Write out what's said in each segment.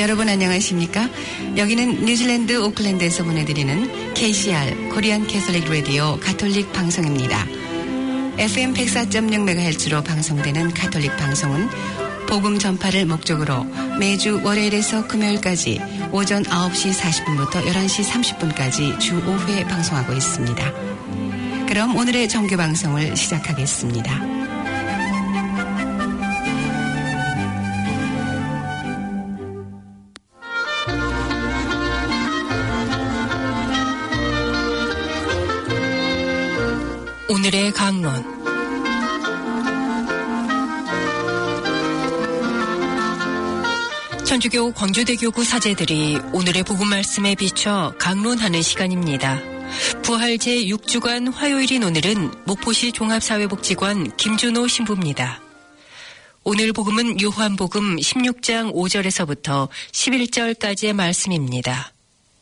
여러분 안녕하십니까? 여기는 뉴질랜드 오클랜드에서 보내드리는 KCR 코리안 캐톨릭 라디오 가톨릭 방송입니다. FM 104.6MHz로 방송되는 가톨릭 방송은 복음 전파를 목적으로 매주 월요일에서 금요일까지 오전 9시 40분부터 11시 30분까지 주 5회 방송하고 있습니다. 그럼 오늘의 정규 방송을 시작하겠습니다. 오늘의 강론. 천주교 광주대교구 사제들이 오늘의 복음 말씀에 비춰 강론하는 시간입니다. 부활 제6주간 화요일인 오늘은 목포시 종합사회복지관 김준호 신부입니다. 오늘 복음은 요한복음 16장 5절에서부터 11절까지의 말씀입니다.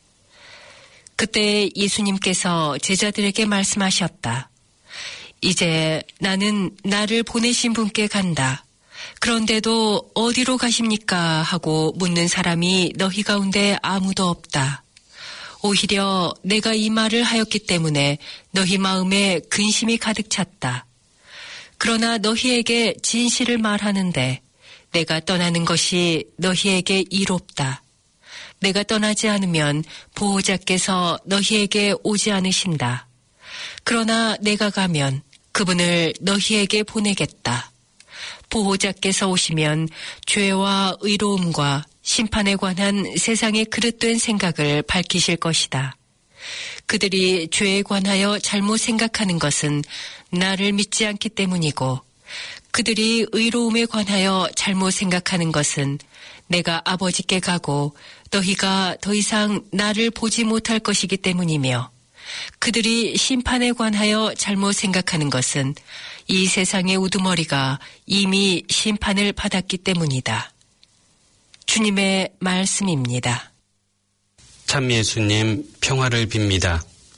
그때 예수님께서 제자들에게 말씀하셨다. 이제 나는 나를 보내신 분께 간다. 그런데도 어디로 가십니까? 하고 묻는 사람이 너희 가운데 아무도 없다. 오히려 내가 이 말을 하였기 때문에 너희 마음에 근심이 가득 찼다. 그러나 너희에게 진실을 말하는데 내가 떠나는 것이 너희에게 이롭다. 내가 떠나지 않으면 보호자께서 너희에게 오지 않으신다. 그러나 내가 가면 그분을 너희에게 보내겠다. 보호자께서 오시면 죄와 의로움과 심판에 관한 세상의 그릇된 생각을 밝히실 것이다. 그들이 죄에 관하여 잘못 생각하는 것은 나를 믿지 않기 때문이고 그들이 의로움에 관하여 잘못 생각하는 것은 내가 아버지께 가고 너희가 더 이상 나를 보지 못할 것이기 때문이며 그들이 심판에 관하여 잘못 생각하는 것은 이 세상의 우두머리가 이미 심판을 받았기 때문이다. 주님의 말씀입니다. 참 예수님 평화를 빕니다.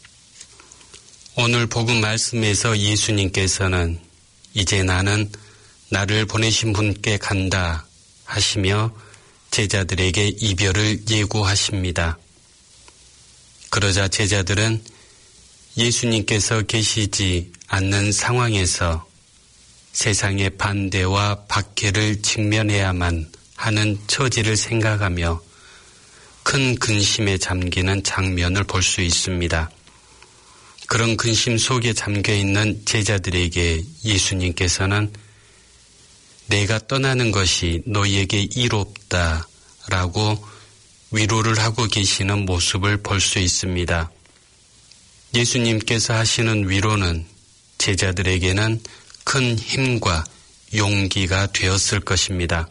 오늘 복음 말씀에서 예수님께서는 이제 나는 나를 보내신 분께 간다 하시며 제자들에게 이별을 예고하십니다. 그러자 제자들은 예수님께서 계시지 않는 상황에서 세상의 반대와 박해를 직면해야만 하는 처지를 생각하며 큰 근심에 잠기는 장면을 볼 수 있습니다. 그런 근심 속에 잠겨있는 제자들에게 예수님께서는 내가 떠나는 것이 너희에게 이롭다라고 위로를 하고 계시는 모습을 볼 수 있습니다. 예수님께서 하시는 위로는 제자들에게는 큰 힘과 용기가 되었을 것입니다.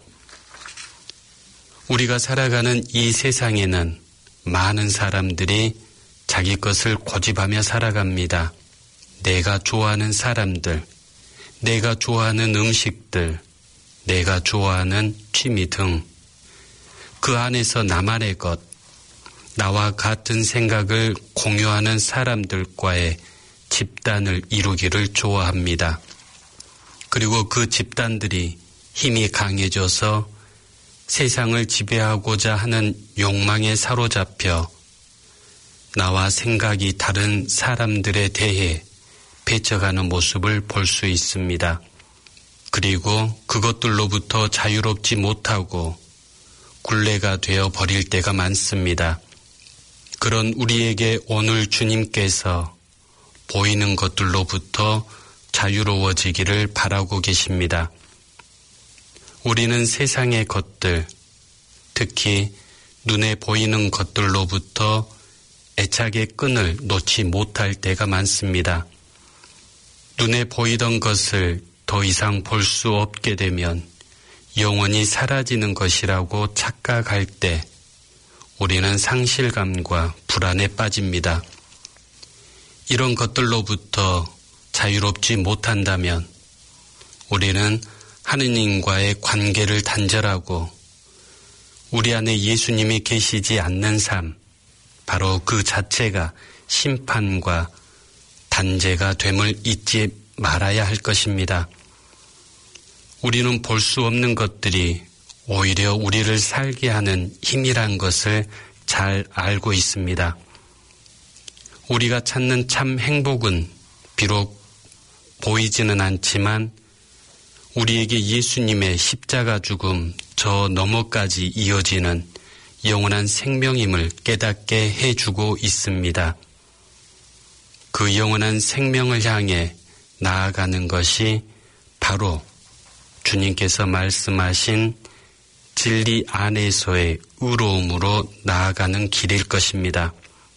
우리가 살아가는 이 세상에는 많은 사람들이 자기 것을 고집하며 살아갑니다. 내가 좋아하는 사람들, 내가 좋아하는 음식들, 내가 좋아하는 취미 등 그 안에서 나만의 것, 나와 같은 생각을 공유하는 사람들과의 집단을 이루기를 좋아합니다. 그리고 그 집단들이 힘이 강해져서 세상을 지배하고자 하는 욕망에 사로잡혀 나와 생각이 다른 사람들에 대해 배척하는 모습을 볼 수 있습니다. 그리고 그것들로부터 자유롭지 못하고 굴레가 되어 버릴 때가 많습니다. 그런 우리에게 오늘 주님께서 보이는 것들로부터 자유로워지기를 바라고 계십니다. 우리는 세상의 것들, 특히 눈에 보이는 것들로부터 애착의 끈을 놓지 못할 때가 많습니다. 눈에 보이던 것을 더 이상 볼 수 없게 되면 영원히 사라지는 것이라고 착각할 때 우리는 상실감과 불안에 빠집니다. 이런 것들로부터 자유롭지 못한다면 우리는 하느님과의 관계를 단절하고 우리 안에 예수님이 계시지 않는 삶, 바로 그 자체가 심판과 단죄가 됨을 잊지 말아야 할 것입니다. 우리는 볼 수 없는 것들이 오히려 우리를 살게 하는 힘이란 것을 잘 알고 있습니다. 우리가 찾는 참 행복은 비록 보이지는 않지만 우리에게 예수님의 십자가 죽음 저 너머까지 이어지는 영원한 생명임을 깨닫게 해주고 있습니다. 그 영원한 생명을 향해 나아가는 것이 바로 주님께서 말씀하신 진리 안에서의 의로움으로 나아가는 길일 것입니다.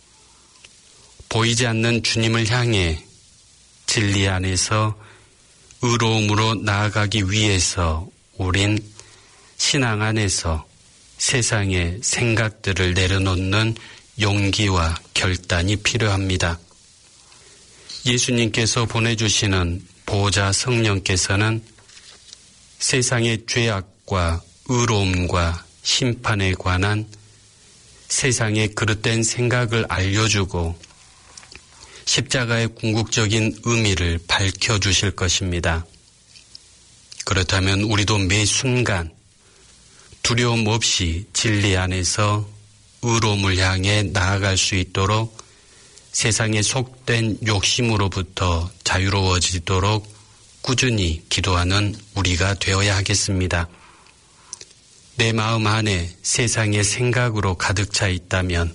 보이지 않는 주님을 향해 진리 안에서 의로움으로 나아가기 위해서 우린 신앙 안에서 세상의 생각들을 내려놓는 용기와 결단이 필요합니다. 예수님께서 보내주시는 보호자 성령께서는 세상의 죄악과 의로움과 심판에 관한 세상의 그릇된 생각을 알려주고 십자가의 궁극적인 의미를 밝혀주실 것입니다. 그렇다면 우리도 매 순간 두려움 없이 진리 안에서 의로움을 향해 나아갈 수 있도록 세상에 속된 욕심으로부터 자유로워지도록 꾸준히 기도하는 우리가 되어야 하겠습니다. 내 마음 안에 세상의 생각으로 가득 차 있다면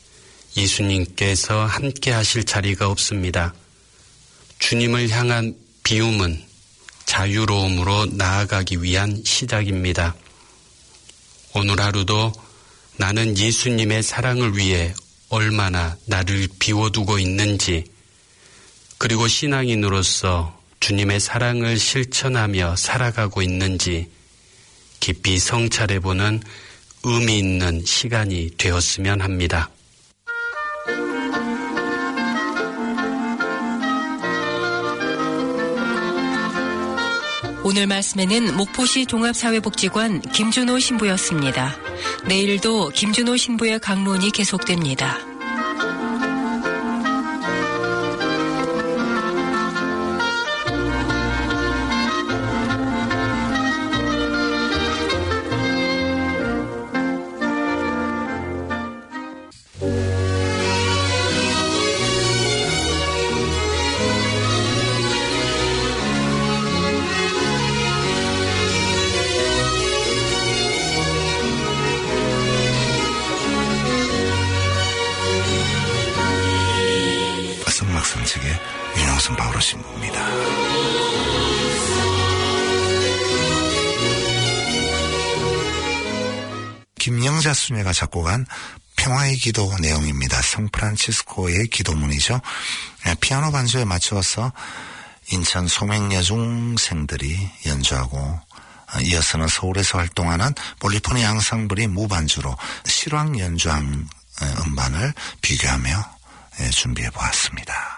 예수님께서 함께 하실 자리가 없습니다. 주님을 향한 비움은 자유로움으로 나아가기 위한 시작입니다. 오늘 하루도 나는 예수님의 사랑을 위해 얼마나 나를 비워두고 있는지, 그리고 신앙인으로서 주님의 사랑을 실천하며 살아가고 있는지 깊이 성찰해보는 의미 있는 시간이 되었으면 합니다. 오늘 말씀에는 목포시 종합사회복지관 김준호 신부였습니다. 내일도 김준호 신부의 강론이 계속됩니다. 성막성책의 윤영선 바오로 신부입니다. 김영자 수녀가 작곡한 평화의 기도 내용입니다. 성프란치스코의 기도문이죠. 피아노 반주에 맞추어서 인천 소맹여중생들이 연주하고 이어서는 서울에서 활동하는 폴리포니 앙상블이 무반주로 실황 연주한 음반을 비교하며 준비해 보았습니다.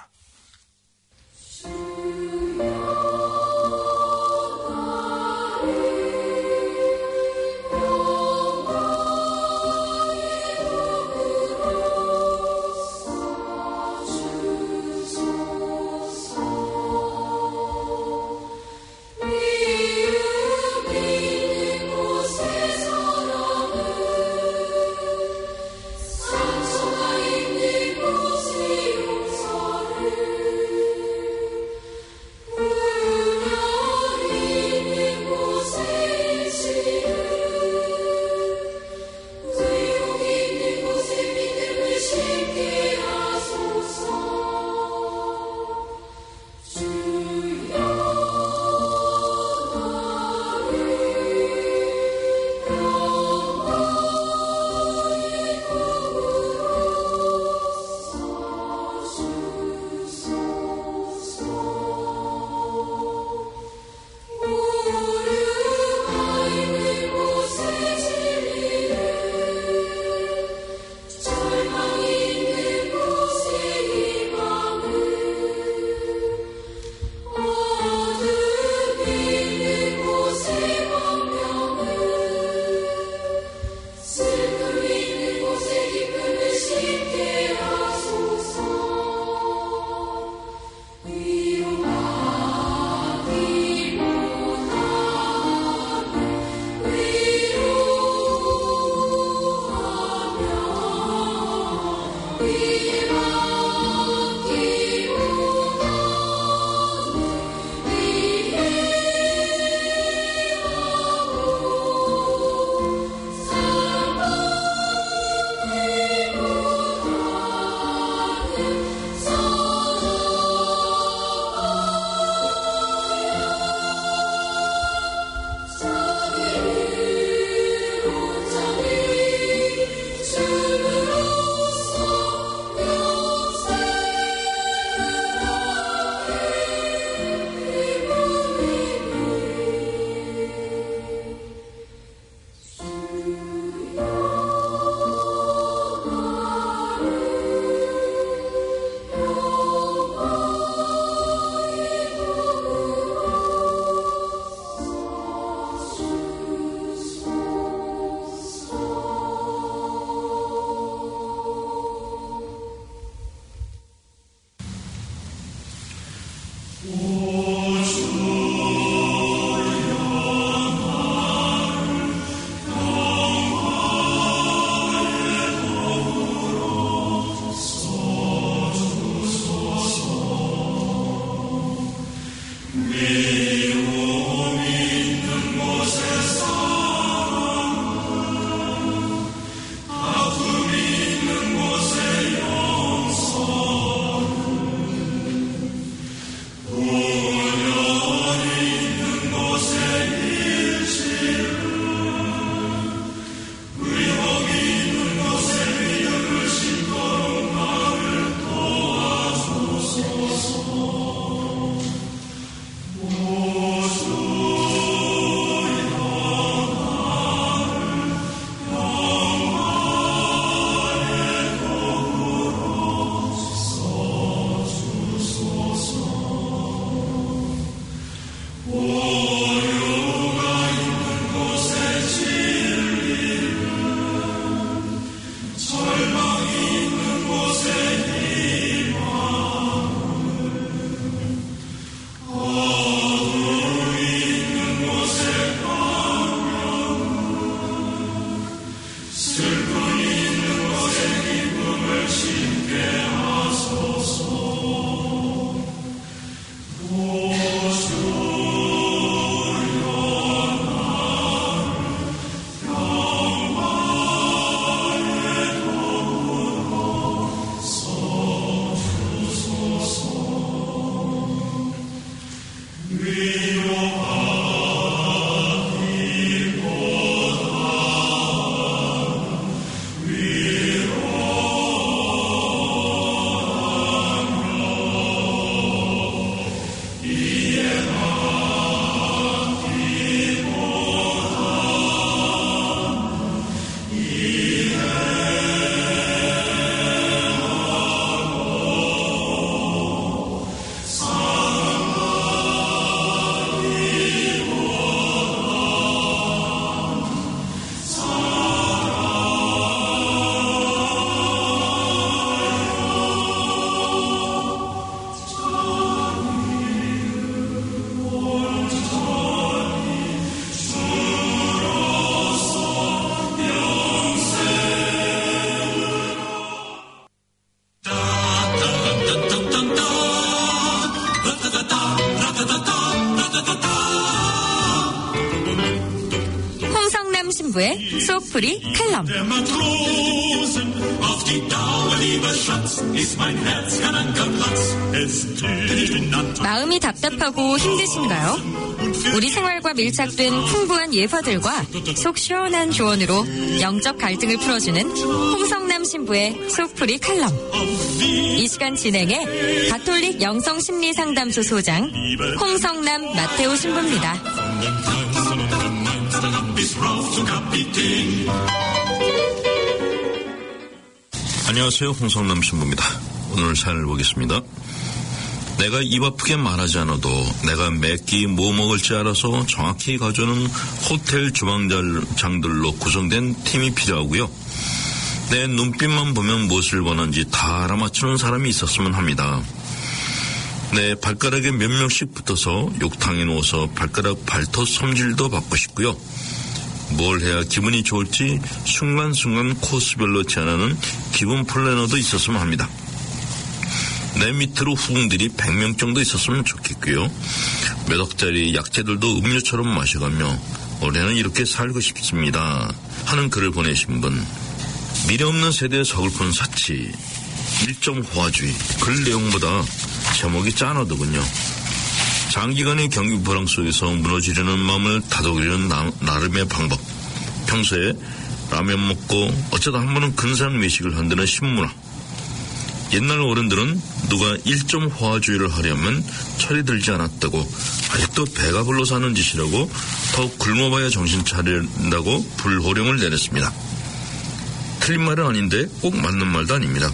상처가 있는 곳이 용서를 신부의 속풀이 칼럼. 마음이 답답하고 힘드신가요? 우리 생활과 밀착된 풍부한 예화들과 속 시원한 조언으로 영적 갈등을 풀어주는 홍성남 신부의 속풀이 칼럼. 이 시간 진행해 가톨릭 영성심리상담소 소장 홍성남 마테오 신부입니다. 안녕하세요. 홍성남 신부입니다. 오늘 사연을 보겠습니다. 내가 입 아프게 말하지 않아도 내가 몇 끼 뭐 먹을지 알아서 정확히 가져오는 호텔 주방장들로 구성된 팀이 필요하고요. 내 눈빛만 보면 무엇을 원하는지 다 알아맞추는 사람이 있었으면 합니다. 내 발가락에 몇 명씩 붙어서 욕탕에 누워서 발가락 발톱 섬질도 받고 싶고요. 뭘 해야 기분이 좋을지 순간순간 코스별로 제안하는 기분 플래너도 있었으면 합니다. 내 밑으로 후궁들이 100명 정도 있었으면 좋겠고요. 몇 억짜리 약재들도 음료처럼 마셔가며 올해는 이렇게 살고 싶습니다 하는 글을 보내신 분. 미래없는 세대의 서글픈 사치, 일정 호화주의, 글 내용보다 제목이 짠하더군요. 장기간의 경기 불황 속에서 무너지려는 마음을 다독이려는 나름의 방법. 평소에 라면 먹고 어쩌다 한 번은 근사한 외식을 한다는 신문화. 옛날 어른들은 누가 일점 호화주의를 하려면 철이 들지 않았다고, 아직도 배가 불러 사는 짓이라고, 더욱 굶어봐야 정신 차린다고 불호령을 내렸습니다. 틀린 말은 아닌데 꼭 맞는 말도 아닙니다.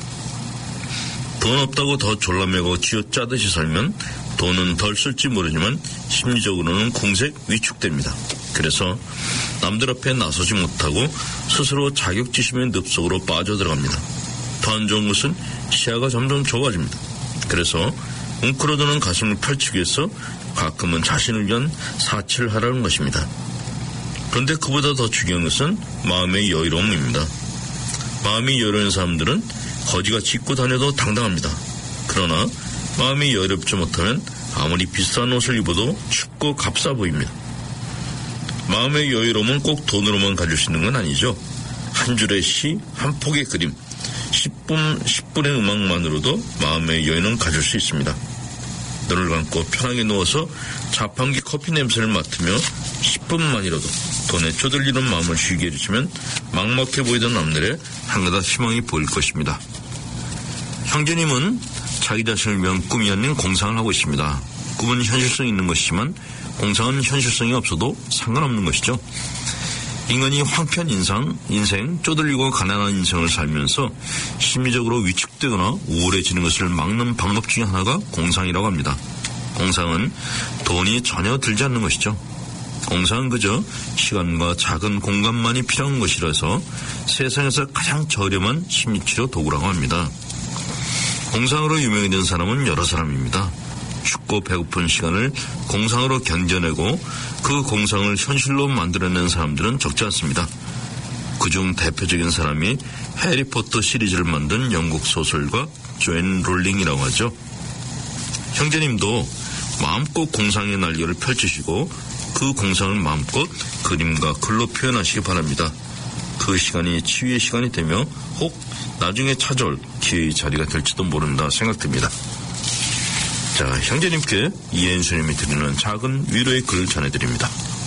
돈 없다고 더 졸라매고 쥐어짜듯이 살면 돈은 덜 쓸지 모르지만 심리적으로는 공색 위축됩니다. 그래서 남들 앞에 나서지 못하고 스스로 자격지심의 늪속으로 빠져들어갑니다. 더 안 좋은 것은 시야가 점점 좁아집니다. 그래서 웅크러드는 가슴을 펼치기 위해서 가끔은 자신을 위한 사치를 하라는 것입니다. 그런데 그보다 더 중요한 것은 마음의 여유로움입니다. 마음이 여유로운 사람들은 거지가 짖고 다녀도 당당합니다. 그러나 마음이 여유롭지 못하면 아무리 비싼 옷을 입어도 춥고 값싸 보입니다. 마음의 여유로움은 꼭 돈으로만 가질 수 있는 건 아니죠. 한 줄의 시, 한 폭의 그림, 10분의 음악만으로도 마음의 여유는 가질 수 있습니다. 눈을 감고 편하게 누워서 자판기 커피 냄새를 맡으며 10분만이라도 돈에 쪼들리는 마음을 쉬게 해주시면 막막해 보이던 남들의 한 가닥 희망이 보일 것입니다. 형제님은 자기 자신을 위한 꿈이 아닌 공상을 하고 있습니다. 꿈은 현실성이 있는 것이지만 공상은 현실성이 없어도 상관없는 것이죠. 인간이 황폐한 인생, 쪼들리고 가난한 인생을 살면서 심리적으로 위축되거나 우울해지는 것을 막는 방법 중에 하나가 공상이라고 합니다. 공상은 돈이 전혀 들지 않는 것이죠. 공상은 그저 시간과 작은 공간만이 필요한 것이라서 세상에서 가장 저렴한 심리치료 도구라고 합니다. 공상으로 유명해진 사람은 여러 사람입니다. 춥고 배고픈 시간을 공상으로 견뎌내고 그 공상을 현실로 만들어낸 사람들은 적지 않습니다. 그중 대표적인 사람이 해리포터 시리즈를 만든 영국 소설가 조앤 롤링이라고 하죠. 형제님도 마음껏 공상의 날개를 펼치시고 그 공상을 마음껏 그림과 글로 표현하시기 바랍니다. 그 시간이 치유의 시간이 되며 혹 나중에 찾아올 기회의 자리가 될지도 모른다 생각됩니다. 자, 형제님께 이은수님이 드리는 작은 위로의 글을 전해드립니다.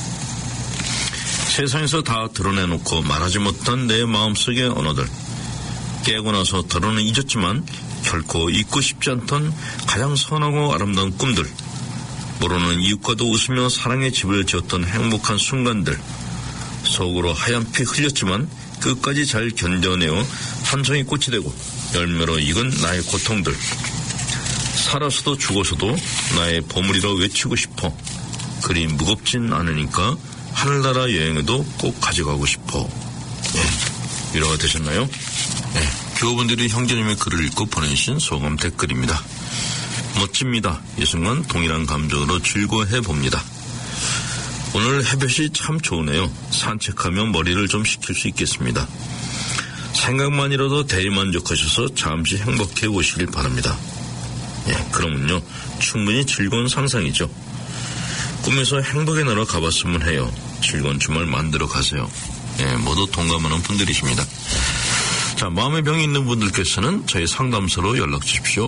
세상에서 다 드러내놓고 말하지 못한 내 마음속의 언어들, 깨고 나서 더러는 잊었지만 결코 잊고 싶지 않던 가장 선하고 아름다운 꿈들, 모르는 이웃과도 웃으며 사랑의 집을 지었던 행복한 순간들, 속으로 하얀피 흘렸지만 끝까지 잘 견뎌내어 한 송이 꽃이 되고 열매로 익은 나의 고통들, 살아서도 죽어서도 나의 보물이라 외치고 싶어. 그리 무겁진 않으니까 하늘나라 여행에도 꼭 가져가고 싶어. 예, 위로가 되셨나요? 예, 교우분들이 형제님의 글을 읽고 보내주신 소감 댓글입니다. 멋집니다. 이 순간 동일한 감정으로 즐거워해봅니다. 오늘 햇볕이 참 좋으네요. 산책하며 머리를 좀 식힐 수 있겠습니다. 생각만이라도 대리만족하셔서 잠시 행복해 보시길 바랍니다. 예, 그러면요, 충분히 즐거운 상상이죠. 꿈에서 행복의 나라 가봤으면 해요. 즐거운 주말 만들어 가세요. 예, 모두 동감하는 분들이십니다. 자, 마음의 병이 있는 분들께서는 저희 상담소로 연락 주십시오.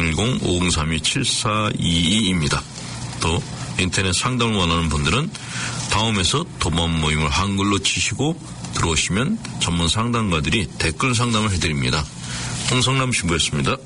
010-5332-7422입니다. 또 인터넷 상담을 원하는 분들은 다음에서 도움 모임을 한글로 치시고 들어오시면 전문 상담가들이 댓글 상담을 해드립니다. 홍성남 신부였습니다.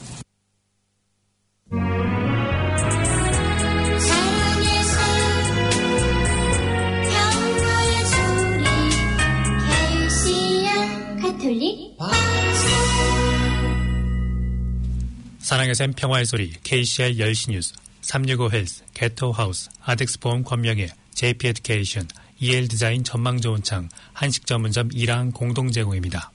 사랑의 샘 평화의 소리 KCR 10시 뉴스 365 헬스 개토하우스 아덱스보험 권명회 JP 에듀케이션 EL 디자인 전망 좋은 창 한식 전문점 이랑 공동 제공입니다.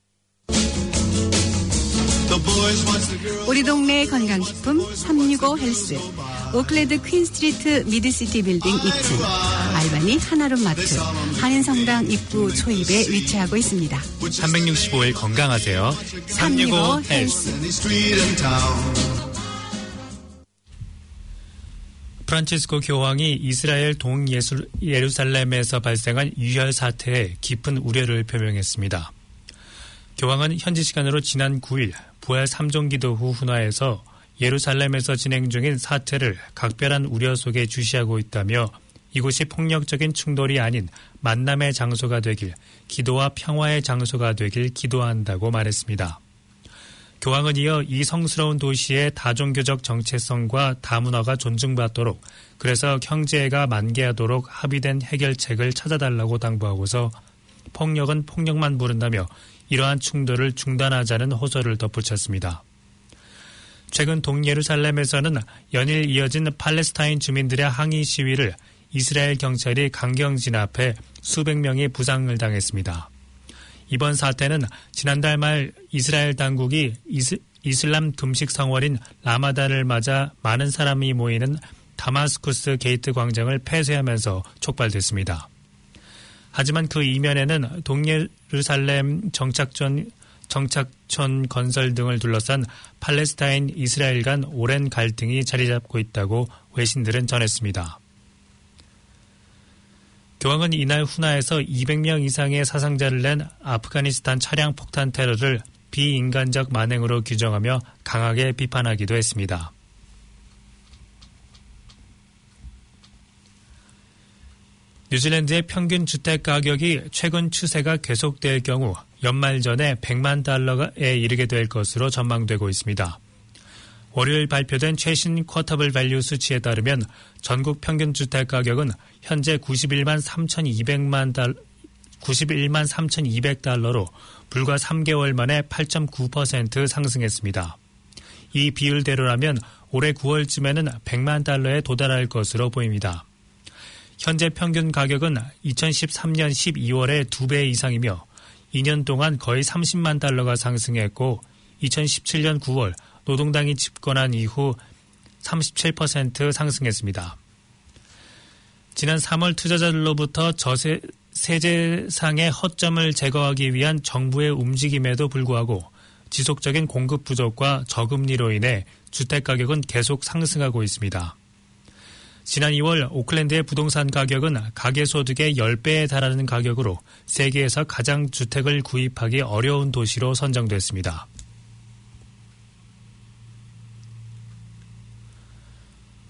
우리 동네 건강식품 365 헬스 오클랜드 퀸스트리트 미드시티 빌딩 2층 알바니 하나룸마트 한인성당 입구 초입에 위치하고 있습니다. 365일 건강하세요. 365 헬스. 프란치스코 교황이 이스라엘 동예루살렘에서 발생한 유혈 사태에 깊은 우려를 표명했습니다. 교황은 현지 시간으로 지난 9일 부활 3종 기도 후 훈화에서 예루살렘에서 진행 중인 사태를 각별한 우려 속에 주시하고 있다며 이곳이 폭력적인 충돌이 아닌 만남의 장소가 되길, 기도와 평화의 장소가 되길 기도한다고 말했습니다. 교황은 이어 이 성스러운 도시의 다종교적 정체성과 다문화가 존중받도록, 그래서 형제가 만개하도록 합의된 해결책을 찾아달라고 당부하고서 폭력은 폭력만 부른다며 이러한 충돌을 중단하자는 호소를 덧붙였습니다. 최근 동예루살렘에서는 연일 이어진 팔레스타인 주민들의 항의 시위를 이스라엘 경찰이 강경 진압해 수백 명이 부상을 당했습니다. 이번 사태는 지난달 말 이스라엘 당국이 이슬람 금식 성월인 라마단을 맞아 많은 사람이 모이는 다마스쿠스 게이트 광장을 폐쇄하면서 촉발됐습니다. 하지만 그 이면에는 동예루살렘 정착촌 건설 등을 둘러싼 팔레스타인 이스라엘 간 오랜 갈등이 자리 잡고 있다고 외신들은 전했습니다. 교황은 이날 훈화에서 200명 이상의 사상자를 낸 아프가니스탄 차량 폭탄 테러를 비인간적 만행으로 규정하며 강하게 비판하기도 했습니다. 뉴질랜드의 평균 주택 가격이 최근 추세가 계속될 경우 연말 전에 100만 달러에 이르게 될 것으로 전망되고 있습니다. 월요일 발표된 최신 쿼터블 밸류 수치에 따르면 전국 평균 주택 가격은 현재 91만 3,200달러로 불과 3개월 만에 8.9% 상승했습니다. 이 비율대로라면 올해 9월쯤에는 100만 달러에 도달할 것으로 보입니다. 현재 평균 가격은 2013년 12월의 2배 이상이며 2년 동안 거의 30만 달러가 상승했고 2017년 9월 노동당이 집권한 이후 37% 상승했습니다. 지난 3월 투자자들로부터 세제상의 허점을 제거하기 위한 정부의 움직임에도 불구하고 지속적인 공급 부족과 저금리로 인해 주택가격은 계속 상승하고 있습니다. 지난 2월 오클랜드의 부동산 가격은 가계소득의 10배에 달하는 가격으로 세계에서 가장 주택을 구입하기 어려운 도시로 선정됐습니다.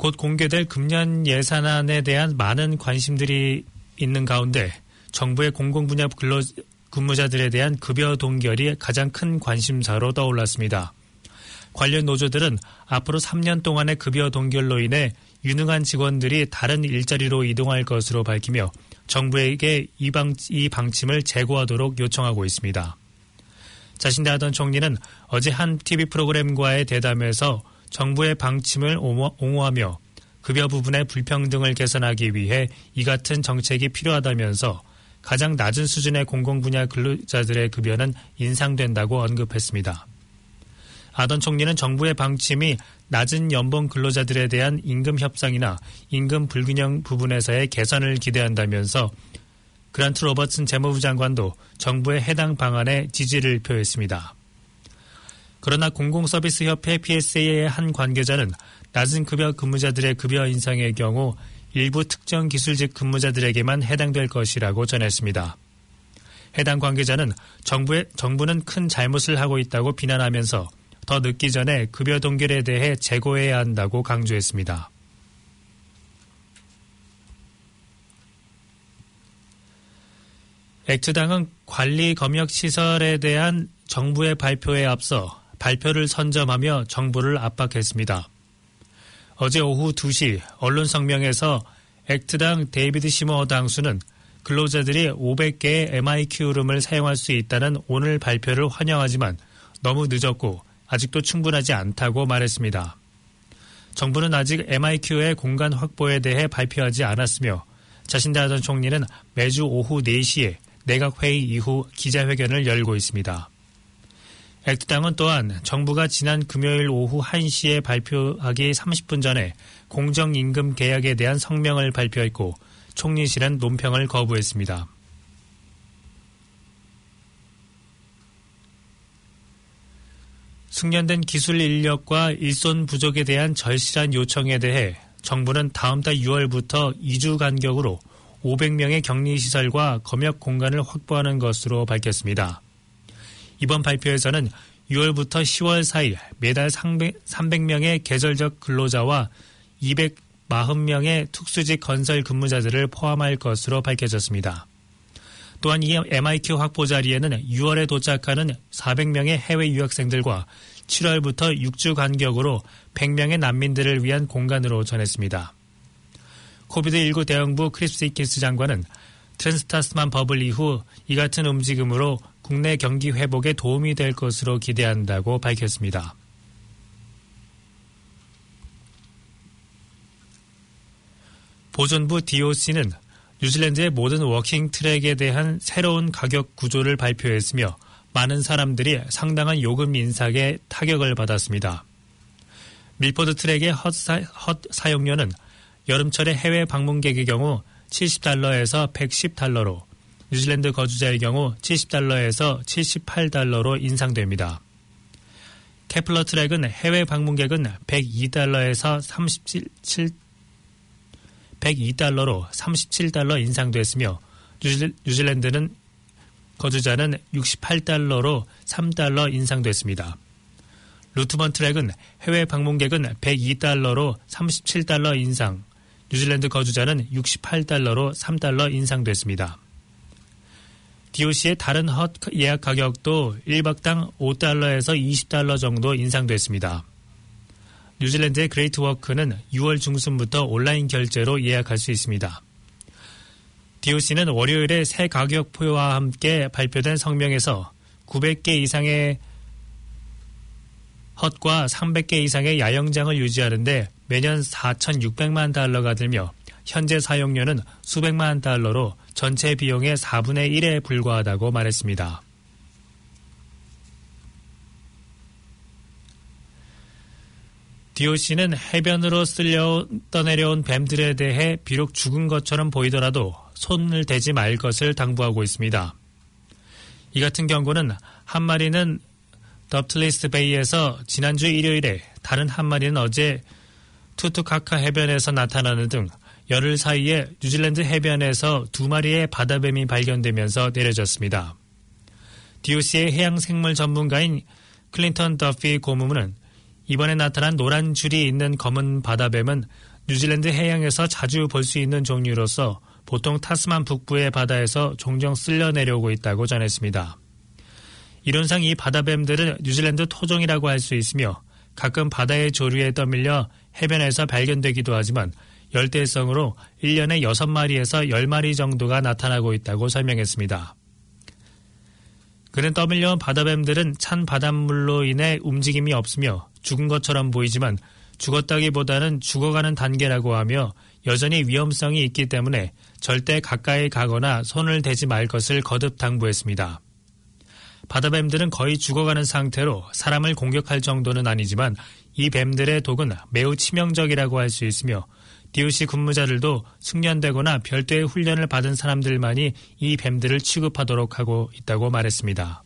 곧 공개될 금년 예산안에 대한 많은 관심들이 있는 가운데 정부의 공공분야 근무자들에 대한 급여 동결이 가장 큰 관심사로 떠올랐습니다. 관련 노조들은 앞으로 3년 동안의 급여 동결로 인해 유능한 직원들이 다른 일자리로 이동할 것으로 밝히며 정부에게 이 방침을 재고하도록 요청하고 있습니다. 자신들 하던 총리는 어제 한 TV 프로그램과의 대담에서 정부의 방침을 옹호하며 급여 부분의 불평등을 개선하기 위해 이 같은 정책이 필요하다면서 가장 낮은 수준의 공공분야 근로자들의 급여는 인상된다고 언급했습니다. 아던 총리는 정부의 방침이 낮은 연봉 근로자들에 대한 임금 협상이나 임금 불균형 부분에서의 개선을 기대한다면서 그란트 로버트슨 재무부 장관도 정부의 해당 방안에 지지를 표했습니다. 그러나 공공서비스협회 PSA의 한 관계자는 낮은 급여 근무자들의 급여 인상의 경우 일부 특정 기술직 근무자들에게만 해당될 것이라고 전했습니다. 해당 관계자는 정부는 큰 잘못을 하고 있다고 비난하면서 더 늦기 전에 급여 동결에 대해 재고해야 한다고 강조했습니다. 액트당은 관리검역시설에 대한 정부의 발표에 앞서 발표를 선점하며 정부를 압박했습니다. 어제 오후 2시 언론 성명에서 액트당 데이비드 시머 당수는 근로자들이 500개의 MIQ룸을 사용할 수 있다는 오늘 발표를 환영하지만 너무 늦었고 아직도 충분하지 않다고 말했습니다. 정부는 아직 MIQ의 공간 확보에 대해 발표하지 않았으며 자신들 하던 총리는 매주 오후 4시에 내각회의 이후 기자회견을 열고 있습니다. 액트당은 또한 정부가 지난 금요일 오후 1시에 발표하기 30분 전에 공정임금 계약에 대한 성명을 발표했고 총리실은 논평을 거부했습니다. 숙련된 기술 인력과 일손 부족에 대한 절실한 요청에 대해 정부는 다음 달 6월부터 2주 간격으로 500명의 격리시설과 검역 공간을 확보하는 것으로 밝혔습니다. 이번 발표에서는 6월부터 10월 사이 매달 300명의 계절적 근로자와 240명의 특수직 건설 근무자들을 포함할 것으로 밝혀졌습니다. 또한 이 MIQ 확보 자리에는 6월에 도착하는 400명의 해외 유학생들과 7월부터 6주 간격으로 100명의 난민들을 위한 공간으로 전했습니다. 코비드19 대응부 크리스 히킨스 장관은 트랜스타스만 버블 이후 이 같은 움직임으로 국내 경기 회복에 도움이 될 것으로 기대한다고 밝혔습니다. 보존부 DOC는 뉴질랜드의 모든 워킹 트랙에 대한 새로운 가격 구조를 발표했으며 많은 사람들이 상당한 요금 인상에 타격을 받았습니다. 밀포드 트랙의 헛 사용료는 여름철에 해외 방문객의 경우 $70에서 $110로, 뉴질랜드 거주자의 경우 $70에서 $78로 인상됩니다. 케플러 트랙은 해외 방문객은 $102에서 $102로 $37 인상됐으며 뉴질랜드는 거주자는 $68로 $3 인상됐습니다. 루트먼 트랙은 해외 방문객은 $102로 $37 인상, 뉴질랜드 거주자는 $68로 $3 인상됐습니다. DOC의 다른 헛 예약 가격도 1박당 $5에서 $20 정도 인상됐습니다. 뉴질랜드의 그레이트 워크는 6월 중순부터 온라인 결제로 예약할 수 있습니다. DOC는 월요일에 새 가격표와 함께 발표된 성명에서 900개 이상의 헛과 300개 이상의 야영장을 유지하는데 매년 $4,600만 들며 현재 사용료는 수백만 달러로 전체 비용의 4분의 1에 불과하다고 말했습니다. DOC는 해변으로 떠내려온 뱀들에 대해 비록 죽은 것처럼 보이더라도 손을 대지 말 것을 당부하고 있습니다. 이 같은 경고는 한 마리는 덥틀리스 베이에서 지난주 일요일에, 다른 한 마리는 어제 투투카카 해변에서 나타나는 등 열흘 사이에 뉴질랜드 해변에서 2마리의 바다뱀이 발견되면서 내려졌습니다. DOC의 해양생물 전문가인 클린턴 더피 고문은 이번에 나타난 노란 줄이 있는 검은 바다뱀은 뉴질랜드 해양에서 자주 볼 수 있는 종류로서 보통 타스만 북부의 바다에서 종종 쓸려 내려오고 있다고 전했습니다. 이론상 이 바다뱀들은 뉴질랜드 토종이라고 할 수 있으며 가끔 바다의 조류에 떠밀려 해변에서 발견되기도 하지만 열대성으로 1년에 6마리에서 10마리 정도가 나타나고 있다고 설명했습니다. 그는 떠밀려온 바다뱀들은 찬 바닷물로 인해 움직임이 없으며 죽은 것처럼 보이지만 죽었다기보다는 죽어가는 단계라고 하며 여전히 위험성이 있기 때문에 절대 가까이 가거나 손을 대지 말 것을 거듭 당부했습니다. 바다뱀들은 거의 죽어가는 상태로 사람을 공격할 정도는 아니지만 이 뱀들의 독은 매우 치명적이라고 할 수 있으며 DOC 근무자들도 숙련되거나 별도의 훈련을 받은 사람들만이 이 뱀들을 취급하도록 하고 있다고 말했습니다.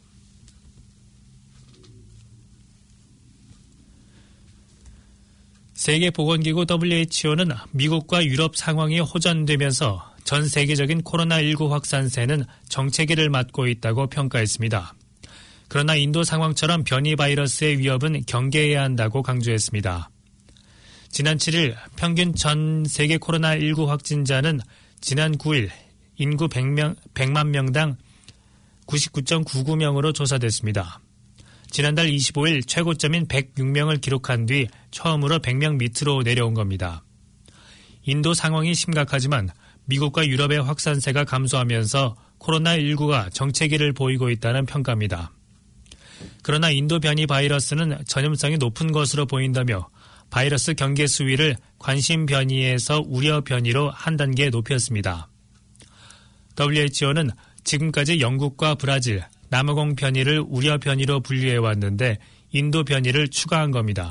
세계보건기구 WHO는 미국과 유럽 상황이 호전되면서 전 세계적인 코로나19 확산세는 정체기를 맞고 있다고 평가했습니다. 그러나 인도 상황처럼 변이 바이러스의 위협은 경계해야 한다고 강조했습니다. 지난 7일 평균 전 세계 코로나19 확진자는 지난 9일 인구 100만 명당 99.99명으로 조사됐습니다. 지난달 25일 최고점인 106명을 기록한 뒤 처음으로 100명 밑으로 내려온 겁니다. 인도 상황이 심각하지만 미국과 유럽의 확산세가 감소하면서 코로나19가 정체기를 보이고 있다는 평가입니다. 그러나 인도 변이 바이러스는 전염성이 높은 것으로 보인다며 바이러스 경계 수위를 관심 변이에서 우려 변이로 한 단계 높였습니다. WHO는 지금까지 영국과 브라질, 남아공 변이를 우려 변이로 분류해왔는데 인도 변이를 추가한 겁니다.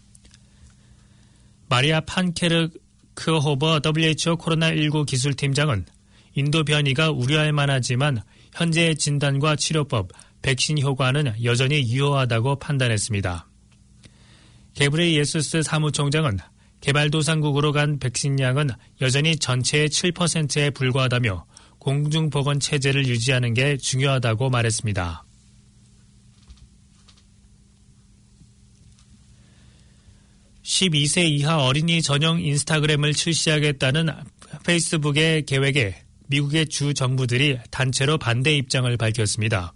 마리아 판케르크호버 WHO 코로나19 기술팀장은 인도 변이가 우려할 만하지만 현재의 진단과 치료법, 백신 효과는 여전히 유효하다고 판단했습니다. 게브레 예수스 사무총장은 개발도상국으로 간 백신 양은 여전히 전체의 7%에 불과하다며 공중보건 체제를 유지하는 게 중요하다고 말했습니다. (12세) 이하 어린이 전용 인스타그램을 출시하겠다는 페이스북의 계획에 미국의 주 정부들이 단체로 반대 입장을 밝혔습니다.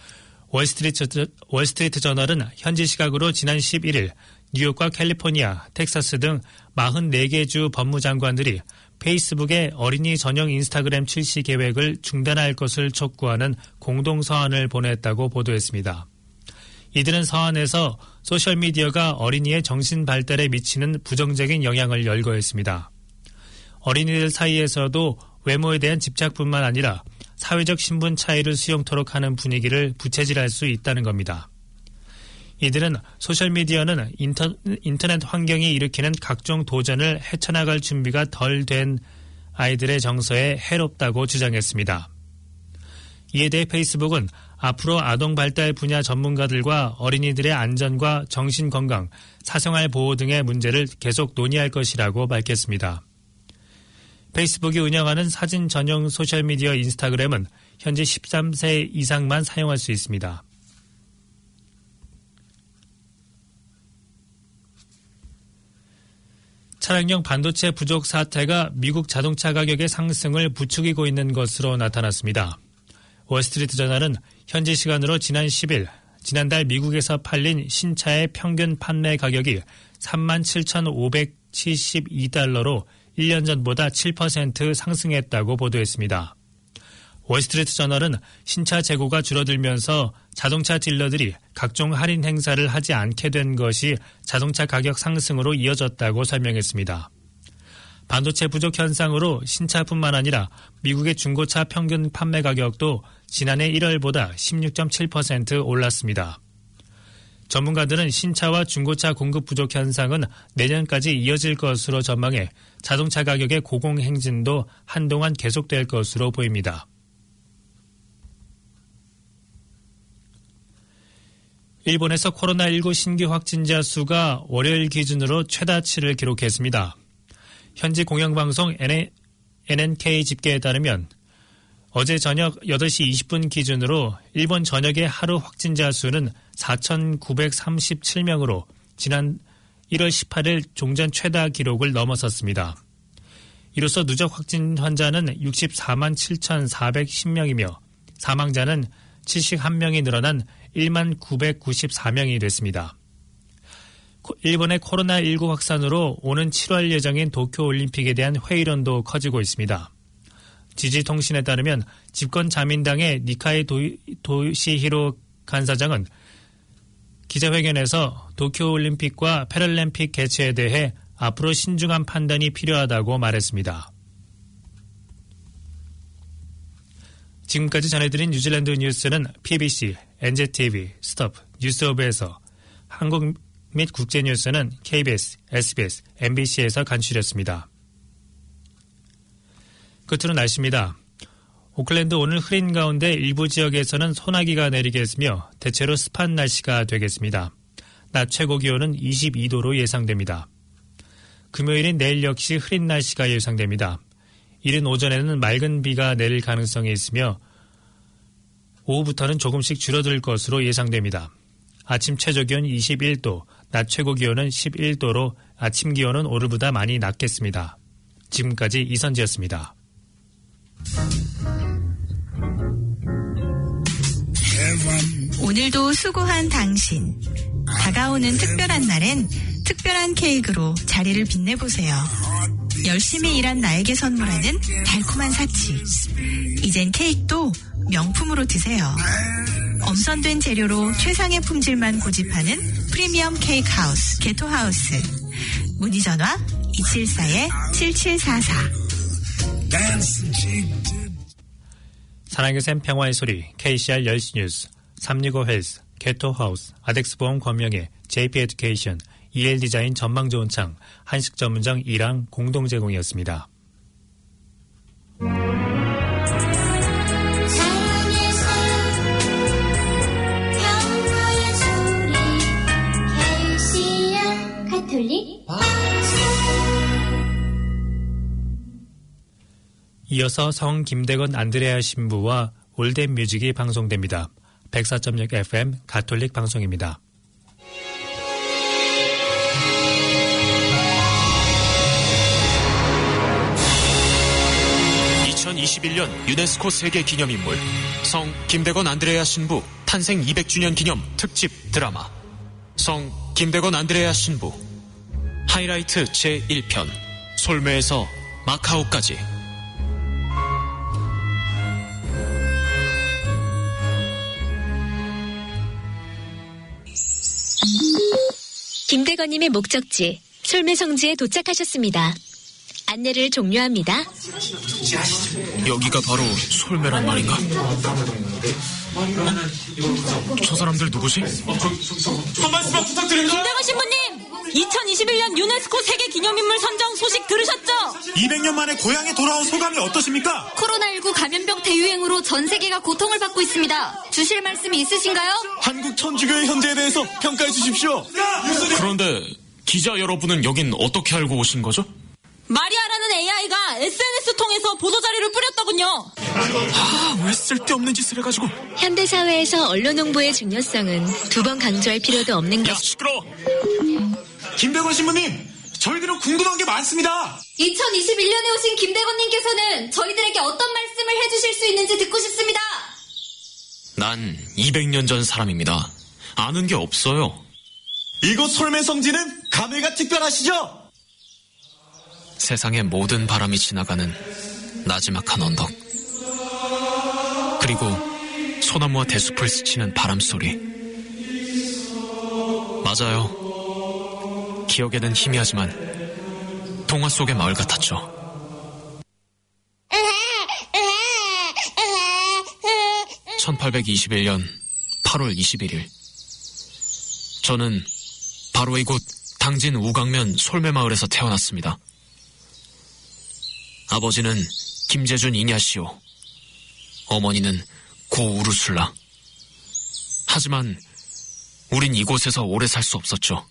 월스트리트 저널은 현지 시각으로 지난 11일 뉴욕과 캘리포니아, 텍사스 등 44개 주 법무장관들이 페이스북의 어린이 전용 인스타그램 출시 계획을 중단할 것을 촉구하는 공동서한을 보냈다고 보도했습니다. 이들은 서한에서 소셜미디어가 어린이의 정신 발달에 미치는 부정적인 영향을 열거했습니다. 어린이들 사이에서도 외모에 대한 집착뿐만 아니라 사회적 신분 차이를 수용토록 하는 분위기를 부채질할 수 있다는 겁니다. 이들은 소셜미디어는 인터넷 환경이 일으키는 각종 도전을 헤쳐나갈 준비가 덜 된 아이들의 정서에 해롭다고 주장했습니다. 이에 대해 페이스북은 앞으로 아동 발달 분야 전문가들과 어린이들의 안전과 정신건강, 사생활 보호 등의 문제를 계속 논의할 것이라고 밝혔습니다. 페이스북이 운영하는 사진 전용 소셜미디어 인스타그램은 현재 13세 이상만 사용할 수 있습니다. 차량용 반도체 부족 사태가 미국 자동차 가격의 상승을 부추기고 있는 것으로 나타났습니다. 월스트리트 저널은 현지 시간으로 지난 10일 지난달 미국에서 팔린 신차의 평균 판매 가격이 37,572달러로 1년 전보다 7% 상승했다고 보도했습니다. 월스트리트 저널은 신차 재고가 줄어들면서 자동차 딜러들이 각종 할인 행사를 하지 않게 된 것이 자동차 가격 상승으로 이어졌다고 설명했습니다. 반도체 부족 현상으로 신차뿐만 아니라 미국의 중고차 평균 판매 가격도 지난해 1월보다 16.7% 올랐습니다. 전문가들은 신차와 중고차 공급 부족 현상은 내년까지 이어질 것으로 전망해 자동차 가격의 고공행진도 한동안 계속될 것으로 보입니다. 일본에서 코로나19 신규 확진자 수가 월요일 기준으로 최다치를 기록했습니다. 현지 공영방송 NNK 집계에 따르면 어제 저녁 8시 20분 기준으로 일본 전역의 하루 확진자 수는 4,937명으로 지난 1월 18일 종전 최다 기록을 넘어섰습니다. 이로써 누적 확진 환자는 64만 7,410명이며 사망자는 71명이 늘어난 1만 994명이 됐습니다. 일본의 코로나19 확산으로 오는 7월 예정인 도쿄올림픽에 대한 회의론도 커지고 있습니다. 지지통신에 따르면 집권 자민당의 니카이 도시히로 간사장은 기자회견에서 도쿄올림픽과 패럴림픽 개최에 대해 앞으로 신중한 판단이 필요하다고 말했습니다. 지금까지 전해드린 뉴질랜드 뉴스는 PBC, NZTV, 스톱, 뉴스오브에서, 한국 및 국제뉴스는 KBS, SBS, MBC에서 간추렸습니다. 끝으로 날씨입니다. 오클랜드 오늘 흐린 가운데 일부 지역에서는 소나기가 내리겠으며 대체로 습한 날씨가 되겠습니다. 낮 최고 기온은 22도로 예상됩니다. 금요일인 내일 역시 흐린 날씨가 예상됩니다. 이른 오전에는 맑은 비가 내릴 가능성이 있으며 오후부터는 조금씩 줄어들 것으로 예상됩니다. 아침 최저 기온 21도, 낮 최고 기온은 11도로 아침 기온은 오늘보다 많이 낮겠습니다. 지금까지 이선지였습니다. 오늘도 수고한 당신. 다가오는 특별한 날엔 특별한 케이크로 자리를 빛내보세요. 열심히 일한 나에게 선물하는 달콤한 사치. 이젠 케이크도 명품으로 드세요. 엄선된 재료로 최상의 품질만 고집하는 프리미엄 케이크 하우스, 게토하우스. 문의 전화 274-7744. 사랑의 샘 평화의 소리, KCR 10시 뉴스, 365 헬스, 게토하우스, 아덱스보험 권명회, JP 에듀케이션, EL 디자인 전망 좋은 창, 한식 전문점 이랑 공동 제공이었습니다. 이어서 성 김대건 안드레아 신부와 올댓 뮤직이 방송됩니다. 104.6 FM 가톨릭 방송입니다. 2021년 유네스코 세계기념인물 성 김대건 안드레아 신부 탄생 200주년 기념 특집 드라마 성 김대건 안드레아 신부 하이라이트 제1편 솔메에서 마카오까지. 김대건님의 목적지 솔메 성지에 도착하셨습니다. 안내를 종료합니다. 여기가 바로 솔메란 말인가? 저 사람들 누구지? 한 말씀만 부탁드립니다. 김대건 신부님! 2021년 유네스코 세계기념인물 선정 소식 들으셨죠? 200년 만에 고향에 돌아온 소감이 어떠십니까? 코로나19 감염병 대유행으로 전 세계가 고통을 받고 있습니다. 주실 말씀이 있으신가요? 한국 천주교의 현재에 대해서 평가해 주십시오. 그런데 기자 여러분은 여긴 어떻게 알고 오신 거죠? 마리아라는 AI가 SNS 통해서 보도자료를 뿌렸더군요. 왜 쓸데없는 짓을 해가지고. 현대사회에서 언론 홍보의 중요성은 두 번 강조할 필요도 없는 것. 시끄러워. 김대건 신부님, 저희들은 궁금한 게 많습니다. 2021년에 오신 김대건님께서는 저희들에게 어떤 말씀을 해주실 수 있는지 듣고 싶습니다. 난 200년 전 사람입니다. 아는 게 없어요. 이곳 솔메 성지는 감회가 특별하시죠? 세상의 모든 바람이 지나가는 나지막한 언덕. 그리고 소나무와 대숲을 스치는 바람소리. 맞아요. 기억에는 희미하지만 동화 속의 마을 같았죠. (1821년 8월 21일) 저는 바로 이곳 당진 우강면 솔메마을에서 태어났습니다. 아버지는 김재준 이냐시오, 어머니는 고 우르술라. 하지만 우린 이곳에서 오래 살 수 없었죠.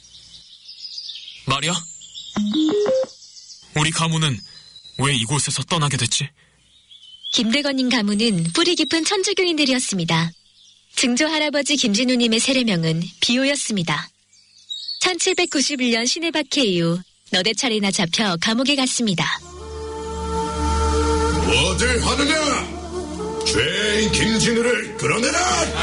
마리아? 우리 가문은 왜 이곳에서 떠나게 됐지? 김대건님 가문은 뿌리 깊은 천주교인들이었습니다. 증조 할아버지 김진우님의 세례명은 비오였습니다. 1791년 신해 박해 이후 너댓 차례나 잡혀 감옥에 갔습니다. 뭐들 하느냐? 죄인 김진우를 끌어내라!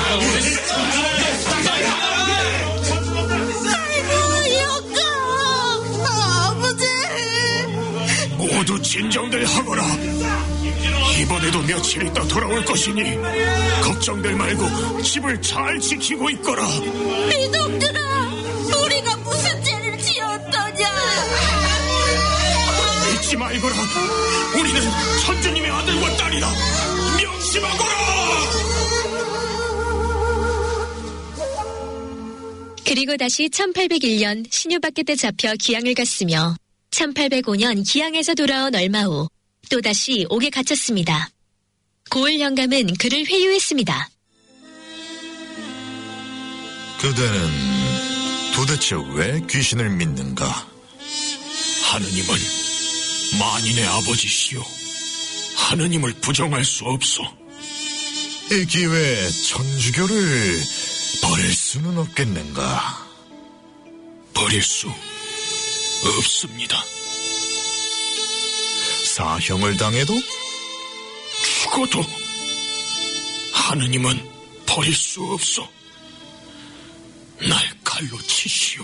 모두 진정들 하거라. 이번에도 며칠 있다 돌아올 것이니 걱정들 말고 집을 잘 지키고 있거라. 이놈들아, 우리가 무슨 죄를 지었더냐? 잊지 말거라. 우리는 천주님의 아들과 딸이다. 명심하거라. 그리고 다시 1801년 신유박해 때 잡혀 기양을 갔으며 1805년 기양에서 돌아온 얼마 후 또다시 옥에 갇혔습니다. 고을 영감은 그를 회유했습니다. 그대는 도대체 왜 귀신을 믿는가? 하느님은 만인의 아버지시오. 하느님을 부정할 수 없소. 이 기회에 천주교를 버릴 수는 없겠는가? 버릴 수 없습니다. 사형을 당해도? 죽어도 하느님은 버릴 수 없소. 날 칼로 치시오.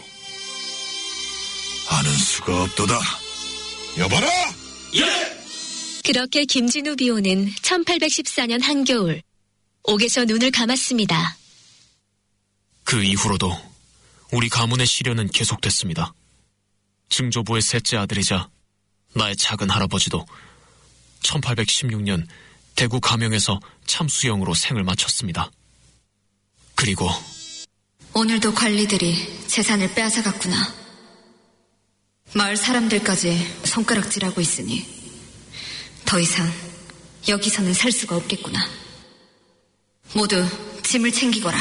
하는 수가 없도다. 여봐라! 예! 그렇게 김진우 비호는 1814년 한겨울 옥에서 눈을 감았습니다. 그 이후로도 우리 가문의 시련은 계속됐습니다. 증조부의 셋째 아들이자 나의 작은 할아버지도 1816년 대구 가명에서 참수형으로 생을 마쳤습니다. 그리고 오늘도 관리들이 재산을 빼앗아갔구나. 마을 사람들까지 손가락질하고 있으니 더 이상 여기서는 살 수가 없겠구나. 모두 짐을 챙기거라.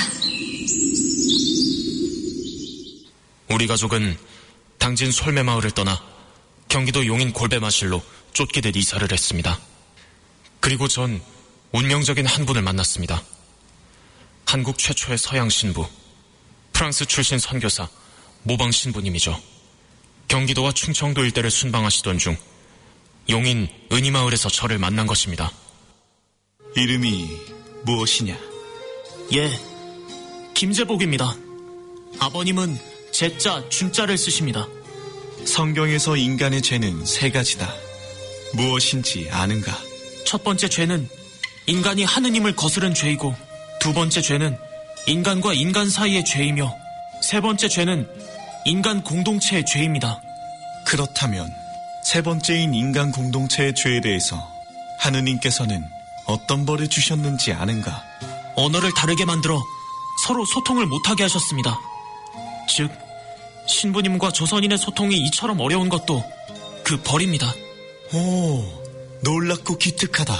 우리 가족은 당진 솔매마을을 떠나 경기도 용인 골배마실로 쫓기듯 이사를 했습니다. 그리고 전 운명적인 한 분을 만났습니다. 한국 최초의 서양 신부, 프랑스 출신 선교사 모방 신부님이죠. 경기도와 충청도 일대를 순방하시던 중 용인 은희마을에서 저를 만난 것입니다. 이름이 무엇이냐? 예, 김재복입니다. 아버님은 제자, 준자를 쓰십니다. 성경에서 인간의 죄는 세 가지다. 무엇인지 아는가? 첫 번째 죄는 인간이 하느님을 거스른 죄이고, 두 번째 죄는 인간과 인간 사이의 죄이며, 세 번째 죄는 인간 공동체의 죄입니다. 그렇다면 세 번째인 인간 공동체의 죄에 대해서 하느님께서는 어떤 벌을 주셨는지 아는가? 언어를 다르게 만들어 서로 소통을 못하게 하셨습니다. 즉, 신부님과 조선인의 소통이 이처럼 어려운 것도 그 벌입니다. 오, 놀랍고 기특하다.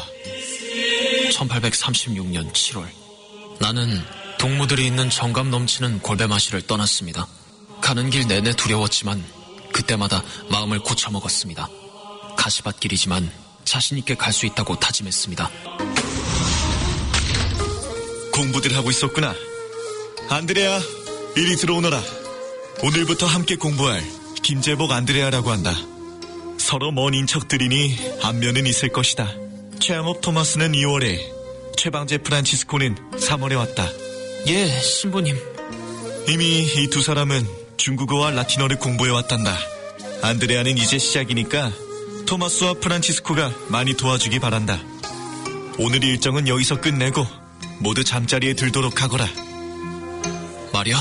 1836년 7월 나는 동무들이 있는 정감 넘치는 골배마실을 떠났습니다. 가는 길 내내 두려웠지만 그때마다 마음을 고쳐먹었습니다. 가시밭길이지만 자신있게 갈 수 있다고 다짐했습니다. 공부들 하고 있었구나. 안드레아, 이리 들어오너라. 오늘부터 함께 공부할 김재복 안드레아라고 한다. 서로 먼 인척들이니 안면은 있을 것이다. 최양업 토마스는 2월에, 최방제 프란치스코는 3월에 왔다. 예, 신부님. 이미 이 두 사람은 중국어와 라틴어를 공부해왔단다. 안드레아는 이제 시작이니까 토마스와 프란치스코가 많이 도와주기 바란다. 오늘 일정은 여기서 끝내고 모두 잠자리에 들도록 하거라. 마리아?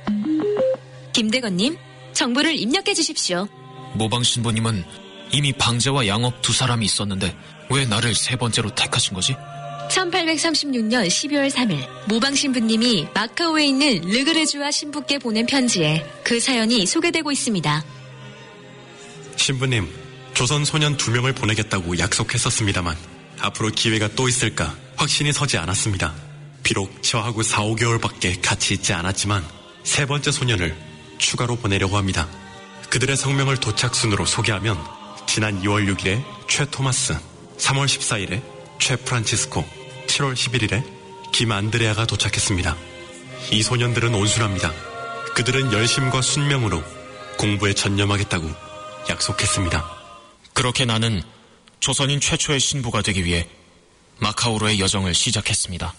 김대건님, 정보를 입력해 주십시오. 모방 신부님은 이미 방제와 양업 두 사람이 있었는데 왜 나를 세 번째로 택하신 거지? 1836년 12월 3일 모방 신부님이 마카오에 있는 르그르주아 신부께 보낸 편지에 그 사연이 소개되고 있습니다. 신부님, 조선 소년 2명을 보내겠다고 약속했었습니다만 앞으로 기회가 또 있을까 확신이 서지 않았습니다. 비록 저하고 4-5개월밖에 같이 있지 않았지만 세 번째 소년을 추가로 보내려고 합니다. 그들의 성명을 도착순으로 소개하면 지난 2월 6일에 최 토마스, 3월 14일에 최 프란치스코, 7월 11일에 김 안드레아가 도착했습니다. 이 소년들은 온순합니다. 그들은 열심과 순명으로 공부에 전념하겠다고 약속했습니다. 그렇게 나는 조선인 최초의 신부가 되기 위해 마카오로의 여정을 시작했습니다.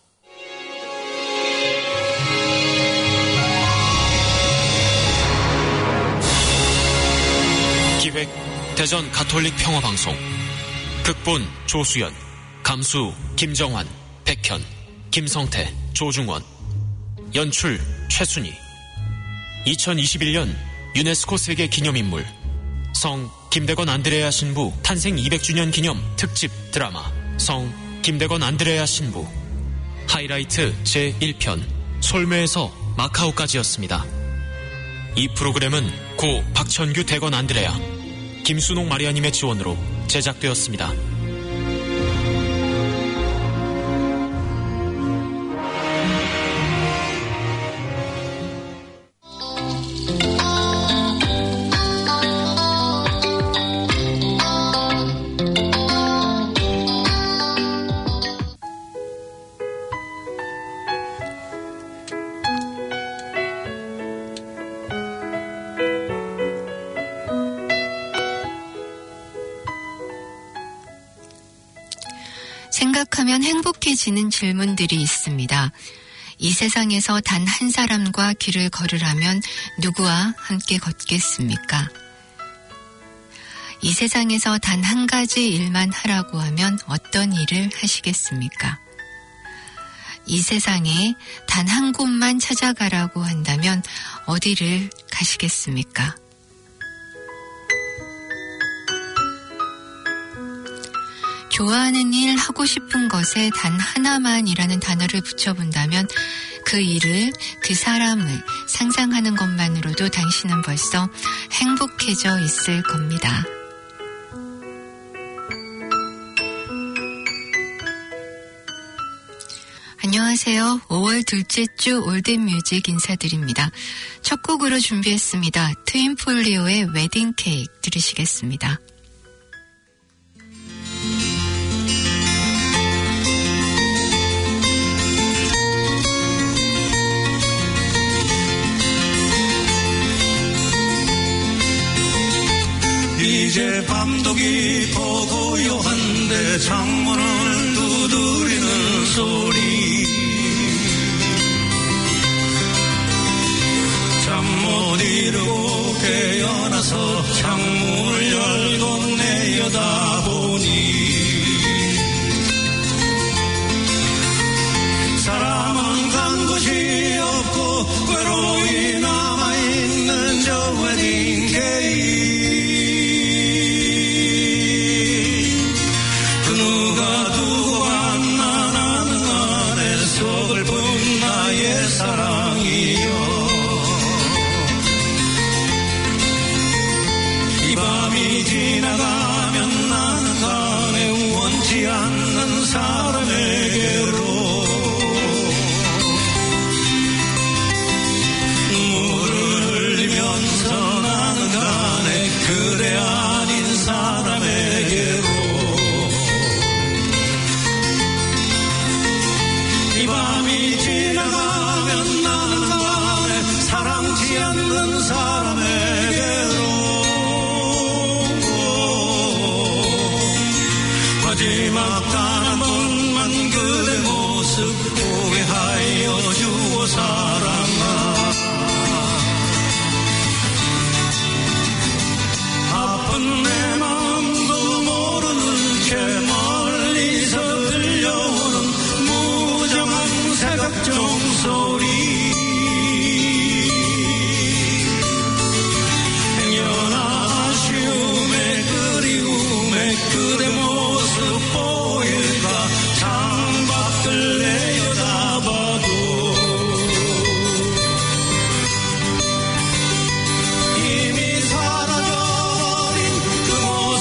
기획 대전 가톨릭 평화방송. 극본 조수연, 감수 김정환, 백현, 김성태, 조중원. 연출 최순희. 2021년 유네스코 세계 기념인물 성 김대건 안드레아 신부 탄생 200주년 기념 특집 드라마 성 김대건 안드레아 신부. 하이라이트 제1편 솔메에서 마카오까지였습니다. 이 프로그램은 고 박천규 대건 안드레아, 김순옥 마리아님의 지원으로 제작되었습니다. 생각하면 행복해지는 질문들이 있습니다. 이 세상에서 단 한 사람과 길을 걸으라면 누구와 함께 걷겠습니까? 이 세상에서 단 한 가지 일만 하라고 하면 어떤 일을 하시겠습니까? 이 세상에 단 한 곳만 찾아가라고 한다면 어디를 가시겠습니까? 좋아하는 일, 하고 싶은 것에 단 하나만이라는 단어를 붙여본다면 그 일을, 그 사람을 상상하는 것만으로도 당신은 벌써 행복해져 있을 겁니다. 안녕하세요. 5월 둘째 주 올댓뮤직 인사드립니다. 첫 곡으로 준비했습니다. 트윈폴리오의 웨딩 케이크 들으시겠습니다. 이제 밤도 깊어 고요한데 창문을 두드리는 소리 잠 못 이루고 깨어나서 창문을 열고 내려다보니 사람은 간 곳이 없고 외로이 남아있는 저 웨딩 케이크 지나가면 나는 가네 원치 않는 사람에게로 눈물을 흘리면서 나는 가네 그대 아닌 사람에게로 이 밤이 지나가면 나는 가네 사랑치 않는 사람에게로 마지막 단 한 번만 그대 모습 보게 하여 주오 사랑아 아픈 내 마음도 모르는 채 멀리서 들려오는 무정한 새각종 소리 행여나 아쉬움에 그리움에 그대 모습 보일까 창밖을 내려다봐도 이미 사라져버린 그 모습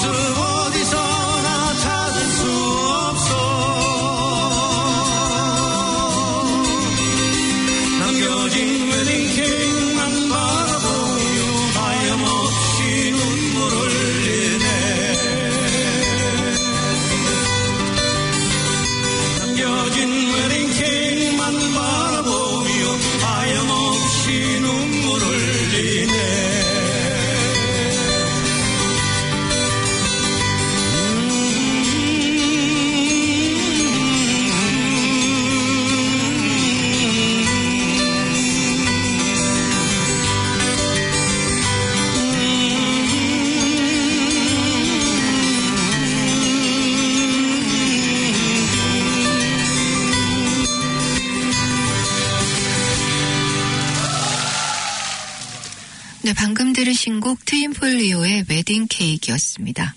들으신 곡 트윈폴리오의 웨딩 케이크였습니다.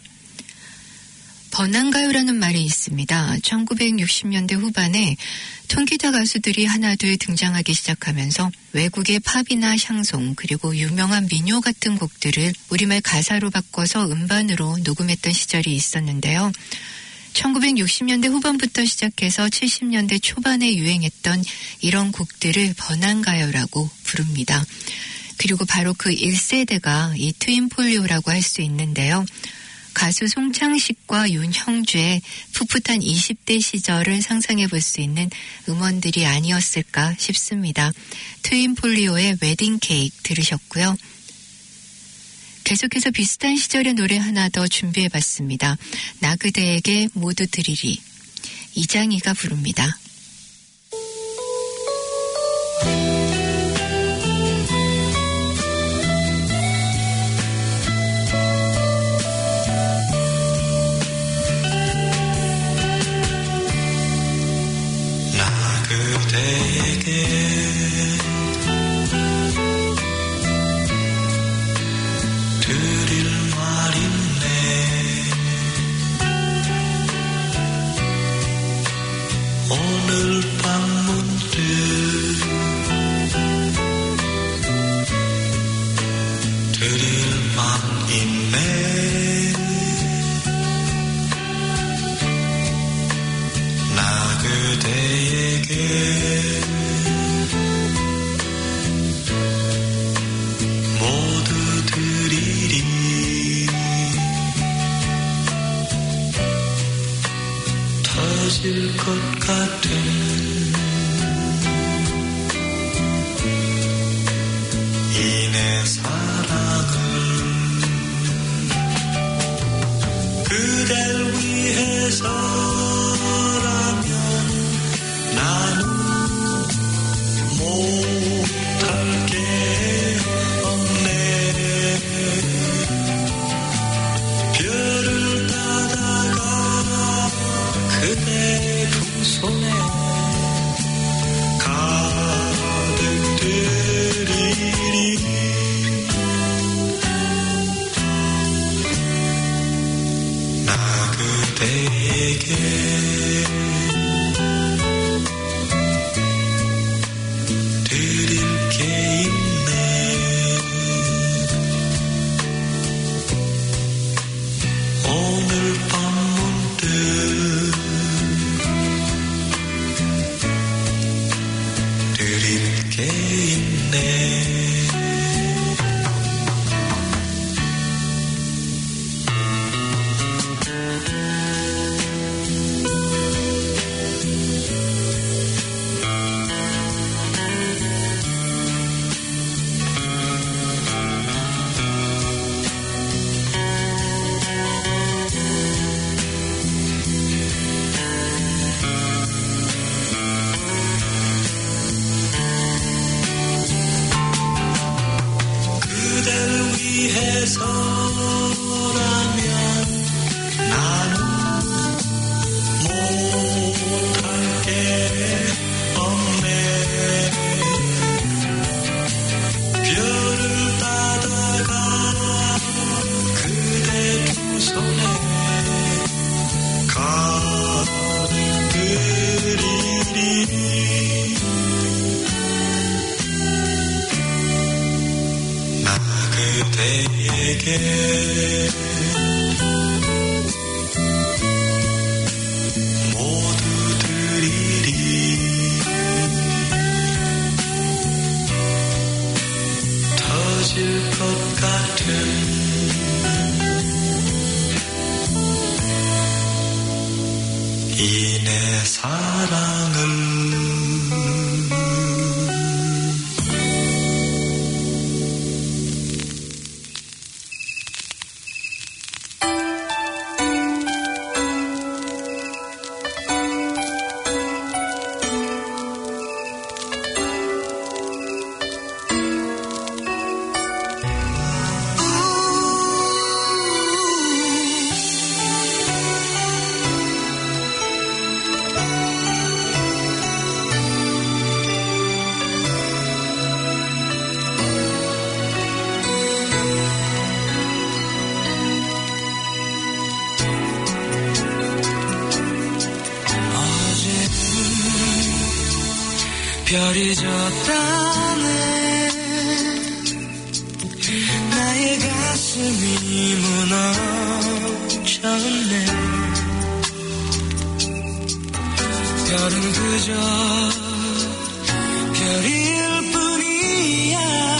번안가요라는 말이 있습니다. 1960년대 후반에 통기타 가수들이 하나둘 등장하기 시작하면서 외국의 팝이나 샹송 그리고 유명한 민요 같은 곡들을 우리말 가사로 바꿔서 음반으로 녹음했던 시절이 있었는데요. 1960년대 후반부터 시작해서 70년대 초반에 유행했던 이런 곡들을 번안가요라고 부릅니다. 그리고 바로 그 1세대가 이 트윈폴리오라고 할 수 있는데요. 가수 송창식과 윤형주의 풋풋한 20대 시절을 상상해 볼 수 있는 음원들이 아니었을까 싶습니다. 트윈폴리오의 웨딩 케이크 들으셨고요. 계속해서 비슷한 시절의 노래 하나 더 준비해 봤습니다. 나 그대에게 모두 드리리. 이장희가 부릅니다. 나 그대에게 드릴 말 있네. 오늘 밤 문득 드릴 말 있네. 나 그대에게 모두 드리리. 터질 것 같은 이 내 사랑을 그댈 위해서라면 나는 못할 게 없네. 별을 따다가 그대 품손에 가득 드리리. 나 그대에게 드릴 게 있네. 오늘 밤 문득 드릴 게 있네. 그댈 위해서라면 나는 못할 게 없네. 별을 따다가 그대 두 손에 가득 드리리. 나 그대에게 모두 드리리. 터질 것 같은 이 내 사랑을 별이 졌다네 나의 가슴이 무너졌네 별은 그저 별일 뿐이야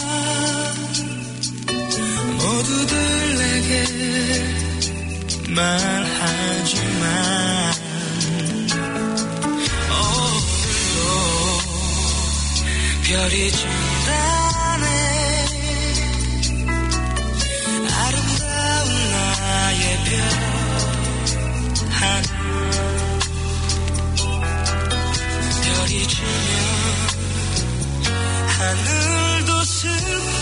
모두들 내게 말하지만 별이 진다네 아름다운 나의 별 하나 별이 지면 하늘도 슬퍼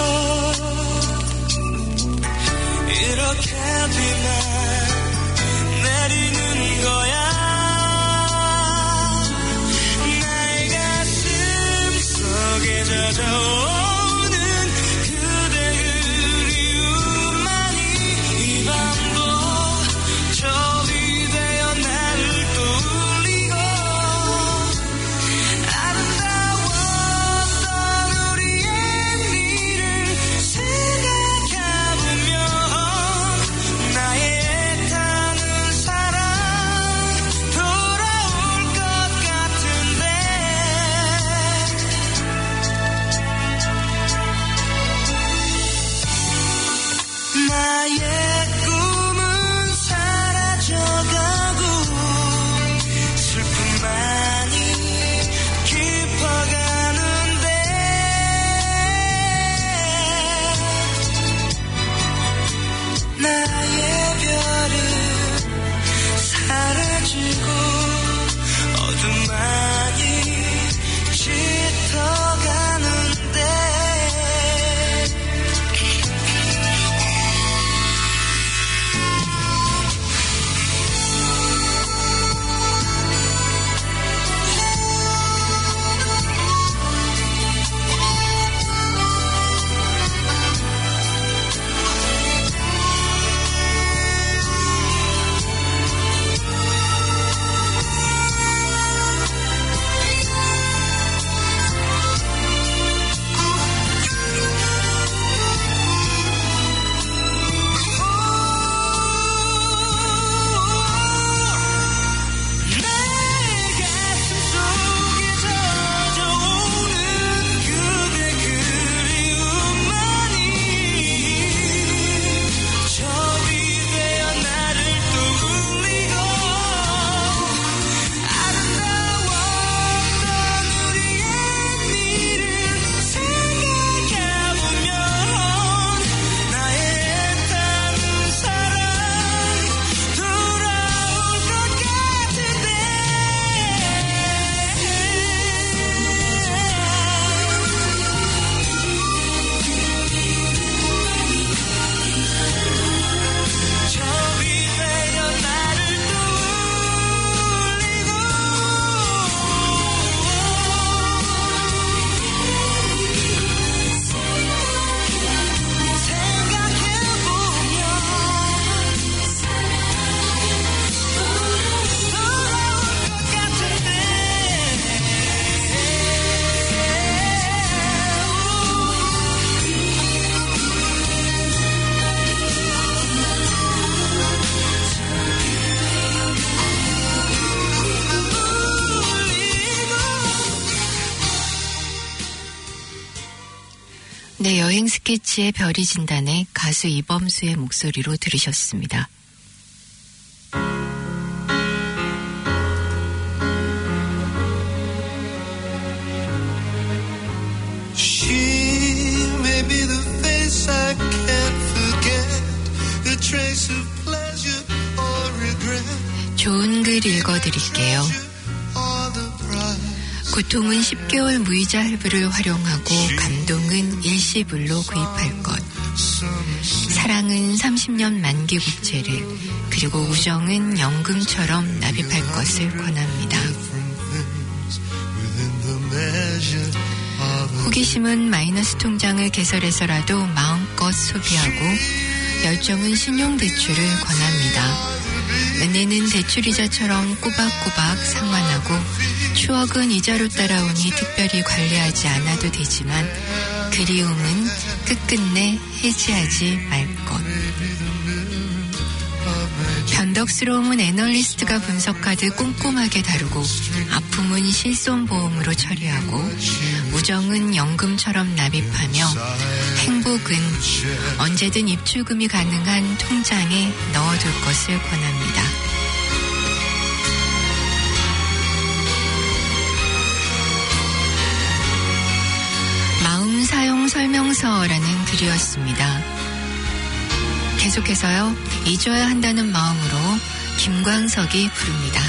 이렇게 비만 내리는 거야 젖어오는 그대 그리움만이 이 밤도 저비 되어 나를 떠올리고 아름다웠던 우리의 미를 생각해보면 나의 애타는 사랑 돌아올 것 같은데 나의 꿈은 사라져가고 슬픔만이 깊어가는데 나의 별은 사라지고 어둠만이 짙어가는데 네, 여행 스케치의 별이 진단에 가수 이범수의 목소리로 들으셨습니다. She may be the face I can't forget, a trace of pleasure or regret. 좋은 글 읽어드릴게요. 고통은 10개월 무이자 할부를 활용하고 감동은 일시불로 구입할 것. 사랑은 30년 만기 국채를, 그리고 우정은 연금처럼 납입할 것을 권합니다. 호기심은 마이너스 통장을 개설해서라도 마음껏 소비하고, 열정은 신용대출을 권합니다. 은혜는 대출이자처럼 꼬박꼬박 상환하고, 추억은 이자로 따라오니 특별히 관리하지 않아도 되지만 그리움은 끝끝내 해지하지 말 것. 변덕스러움은 애널리스트가 분석하듯 꼼꼼하게 다루고 아픔은 실손보험으로 처리하고 우정은 연금처럼 납입하며 행복은 언제든 입출금이 가능한 통장에 넣어둘 것을 권합니다. 마음 사용 설명서라는 글이었습니다. 계속해서요. 잊어야 한다는 마음으로 김광석이 부릅니다.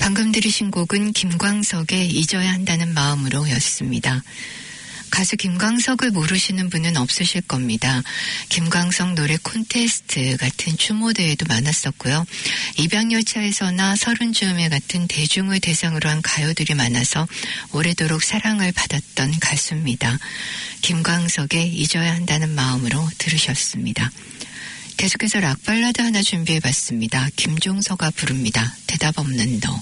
방금 들으신 곡은 김광석의 잊어야 한다는 마음으로 였습니다. 가수 김광석을 모르시는 분은 없으실 겁니다. 김광석 노래 콘테스트 같은 추모대회도 많았었고요. 입양열차에서나 서른즈음에 같은 대중을 대상으로 한 가요들이 많아서 오래도록 사랑을 받았던 가수입니다. 김광석의 잊어야 한다는 마음으로 들으셨습니다. 계속해서 락발라드 하나 준비해봤습니다. 김종서가 부릅니다. 대답 없는 너.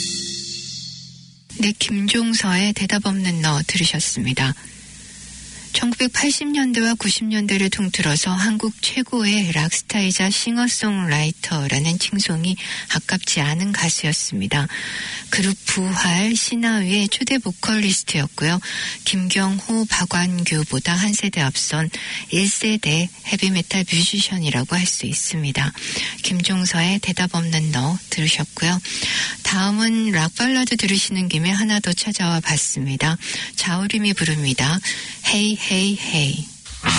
네, 김종서의 대답 없는 너 들으셨습니다. 1980년대와 90년대를 통틀어서 한국 최고의 락스타이자 싱어송라이터라는 칭송이 아깝지 않은 가수였습니다. 그룹 부활, 신화위의 초대 보컬리스트였고요. 김경호, 박완규보다 한 세대 앞선 1세대 헤비메탈 뮤지션이라고 할 수 있습니다. 김종서의 대답 없는 너 들으셨고요. 다음은 락발라드 들으시는 김에 하나 더 찾아와 봤습니다. 자우림이 부릅니다. Hey, hey, hey.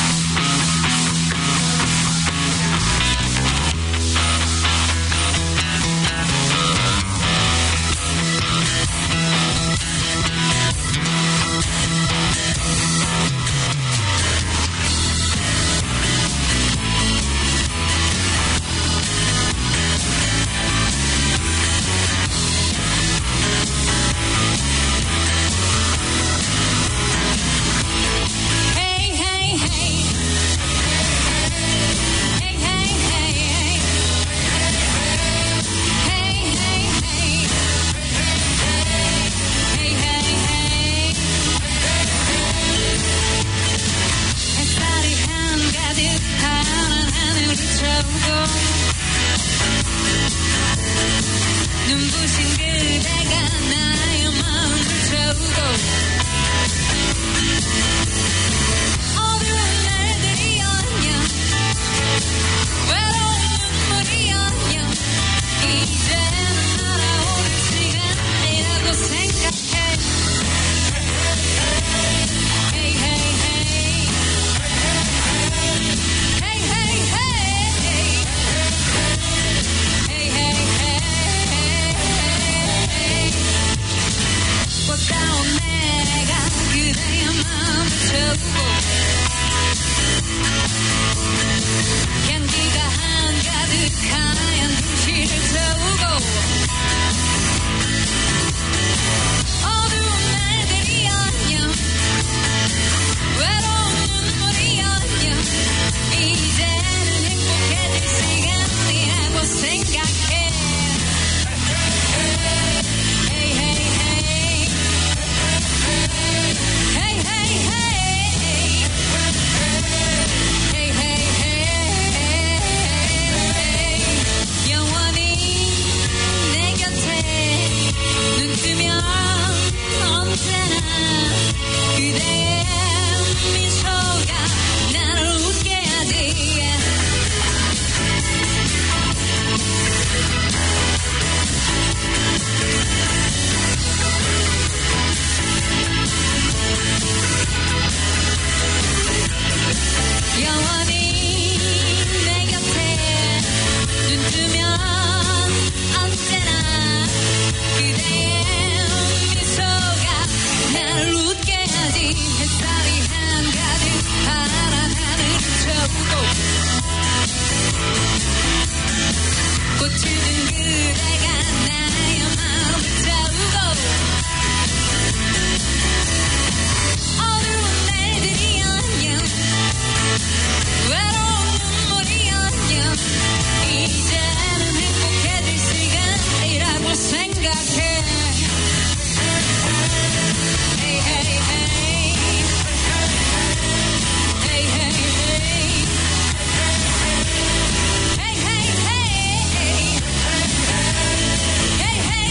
눈부신 그대가 나의 마음을 채우고 어두운 날들이 안녕 외로운 눈물이 안녕 이제는 날아오는 시간이라고 생각해 Hey hey hey Hey hey hey Hey hey 꽃다운 내가 그대의 마음을 채우고 향기가 한가득 하얀 도시를 채우고 어두운 날들이 안녕 외로운 눈물이 안녕 이제는 행복해질 시간이라고 생각해 Hey hey hey Hey hey hey Hey hey hey 영원히 내 곁에 눈 뜨면 언제나 그대의 미소가 나를 웃게 하지 영원히 내 곁에 눈 뜨면 언제나 그대의 미소가 나를 웃게 하지 햇살이 한가득 파란 하늘을 채우고 꽃을 든 그대가 나의 마음을 채우고 어두운 날들이 안녕 외로운 눈물이 안녕 이제는 행복해질 시간이라고 생각해 Hey hey hey Hey hey hey Hey hey hey Hey hey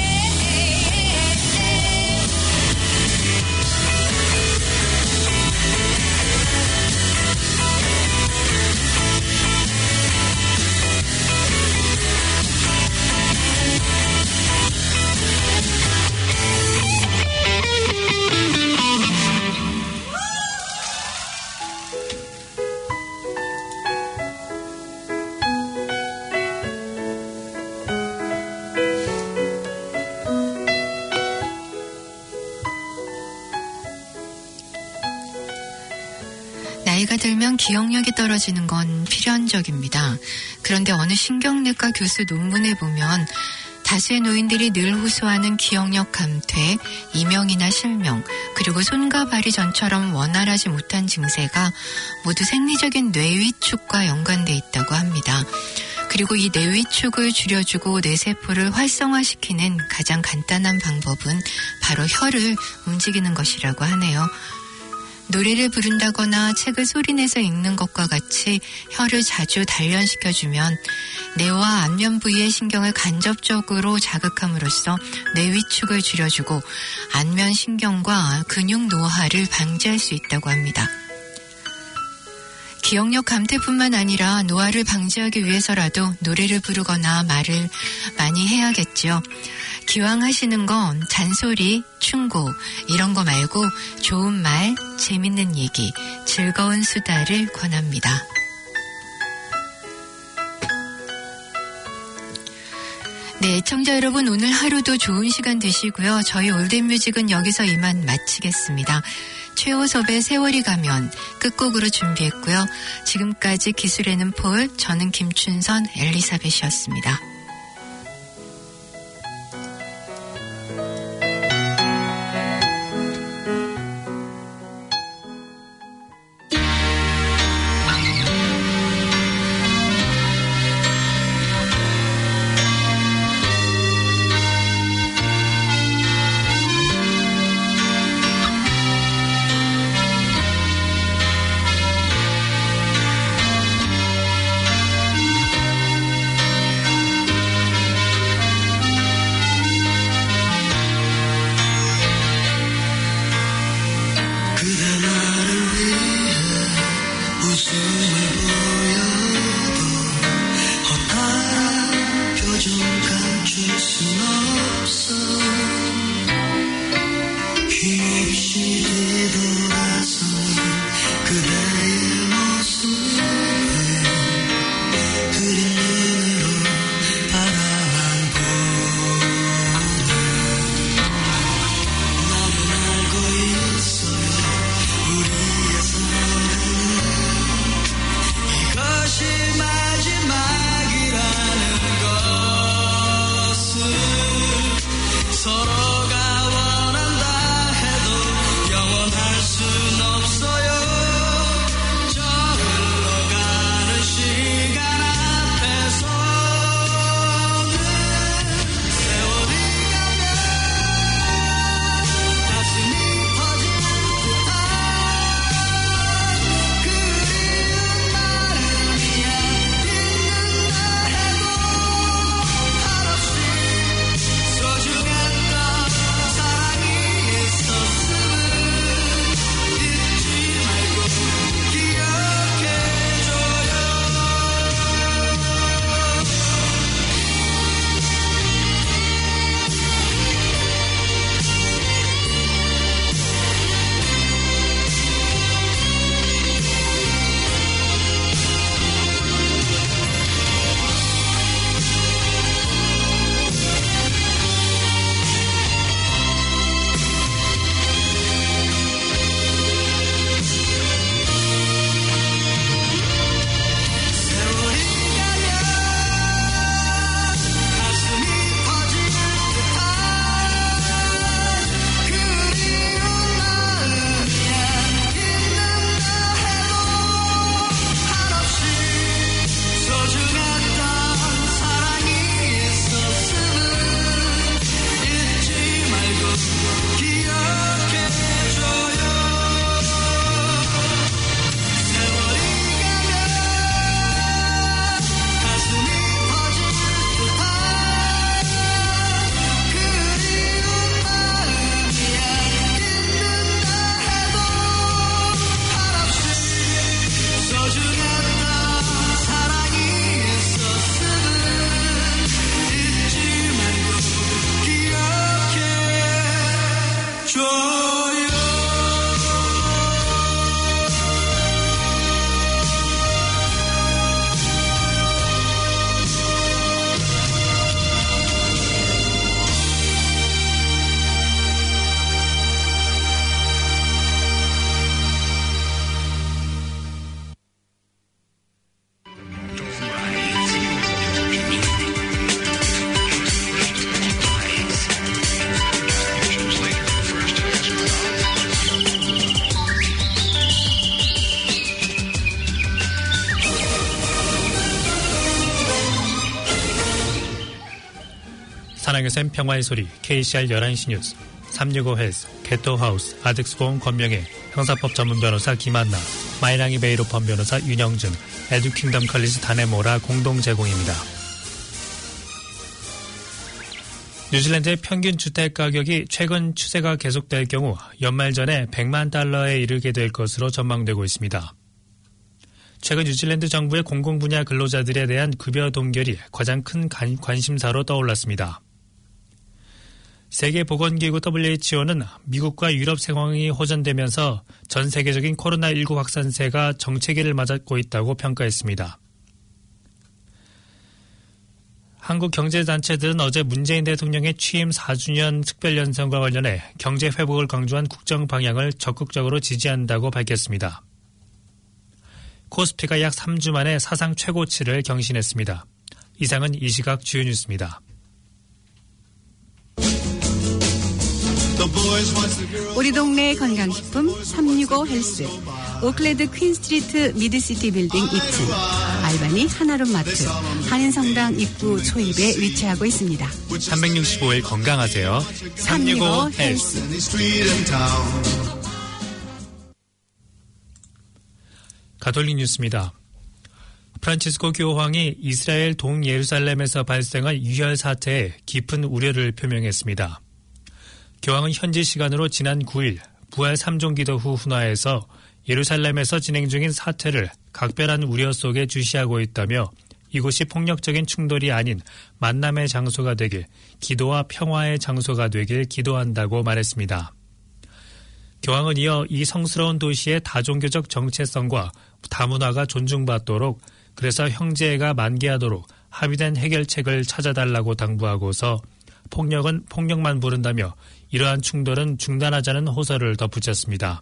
나이가 들면 기억력이 떨어지는 건 필연적입니다. 그런데 어느 신경내과 교수 논문에 보면 다수의 노인들이 늘 호소하는 기억력 감퇴, 이명이나 실명, 그리고 손과 발이 전처럼 원활하지 못한 증세가 모두 생리적인 뇌위축과 연관돼 있다고 합니다. 그리고 이 뇌위축을 줄여주고 뇌세포를 활성화시키는 가장 간단한 방법은 바로 혀를 움직이는 것이라고 하네요. 노래를 부른다거나 책을 소리내서 읽는 것과 같이 혀를 자주 단련시켜주면 뇌와 안면 부위의 신경을 간접적으로 자극함으로써 뇌 위축을 줄여주고 안면 신경과 근육 노화를 방지할 수 있다고 합니다. 기억력 감퇴뿐만 아니라 노화를 방지하기 위해서라도 노래를 부르거나 말을 많이 해야겠죠. 기왕 하시는 건 잔소리, 충고 이런 거 말고 좋은 말, 재밌는 얘기, 즐거운 수다를 권합니다. 네, 애청자 여러분 오늘 하루도 좋은 시간 되시고요. 저희 올댓뮤직은 여기서 이만 마치겠습니다. 최호섭의 세월이 가면 끝곡으로 준비했고요. 지금까지 기술에는 폴, 저는 김춘선, 엘리사벳이었습니다. 사랑의 샘 평화의 소리 KCR 11시 뉴스 365 헬스 개토하우스 아득수공원 건명의 형사법 전문 변호사 김한나, 마이랑이 베이로펌 변호사 윤영준, 에듀킹덤 컬리지 다네모라 공동 제공입니다. 뉴질랜드의 평균 주택 가격이 최근 추세가 계속될 경우 연말 전에 100만 달러에 이르게 될 것으로 전망되고 있습니다. 최근 뉴질랜드 정부의 공공분야 근로자들에 대한 급여 동결이 가장 큰 관심사로 떠올랐습니다. 세계보건기구 WHO는 미국과 유럽 상황이 호전되면서 전 세계적인 코로나19 확산세가 정체기를 맞고 있다고 평가했습니다. 한국 경제단체들은 어제 문재인 대통령의 취임 4주년 특별연설과 관련해 경제 회복을 강조한 국정 방향을 적극적으로 지지한다고 밝혔습니다. 코스피가 약 3주 만에 사상 최고치를 경신했습니다. 이상은 이 시각 주요 뉴스입니다. 우리 동네 건강식품 365 헬스, 오클랜드 퀸스트리트 미드시티 빌딩 2층, 알바니 하나룸 마트, 한인성당 입구 초입에 위치하고 있습니다. 365일 건강하세요. 365 헬스. 가톨릭 뉴스입니다. 프란치스코 교황이 이스라엘 동예루살렘에서 발생한 유혈 사태에 깊은 우려를 표명했습니다. 교황은 현지 시간으로 지난 9일 부활 3종 기도 후 훈화에서 예루살렘에서 진행 중인 사태를 각별한 우려 속에 주시하고 있다며 이곳이 폭력적인 충돌이 아닌 만남의 장소가 되길, 기도와 평화의 장소가 되길 기도한다고 말했습니다. 교황은 이어 이 성스러운 도시의 다종교적 정체성과 다문화가 존중받도록, 그래서 형제가 만개하도록 합의된 해결책을 찾아달라고 당부하고서 폭력은 폭력만 부른다며 이러한 충돌은 중단하자는 호소를 덧붙였습니다.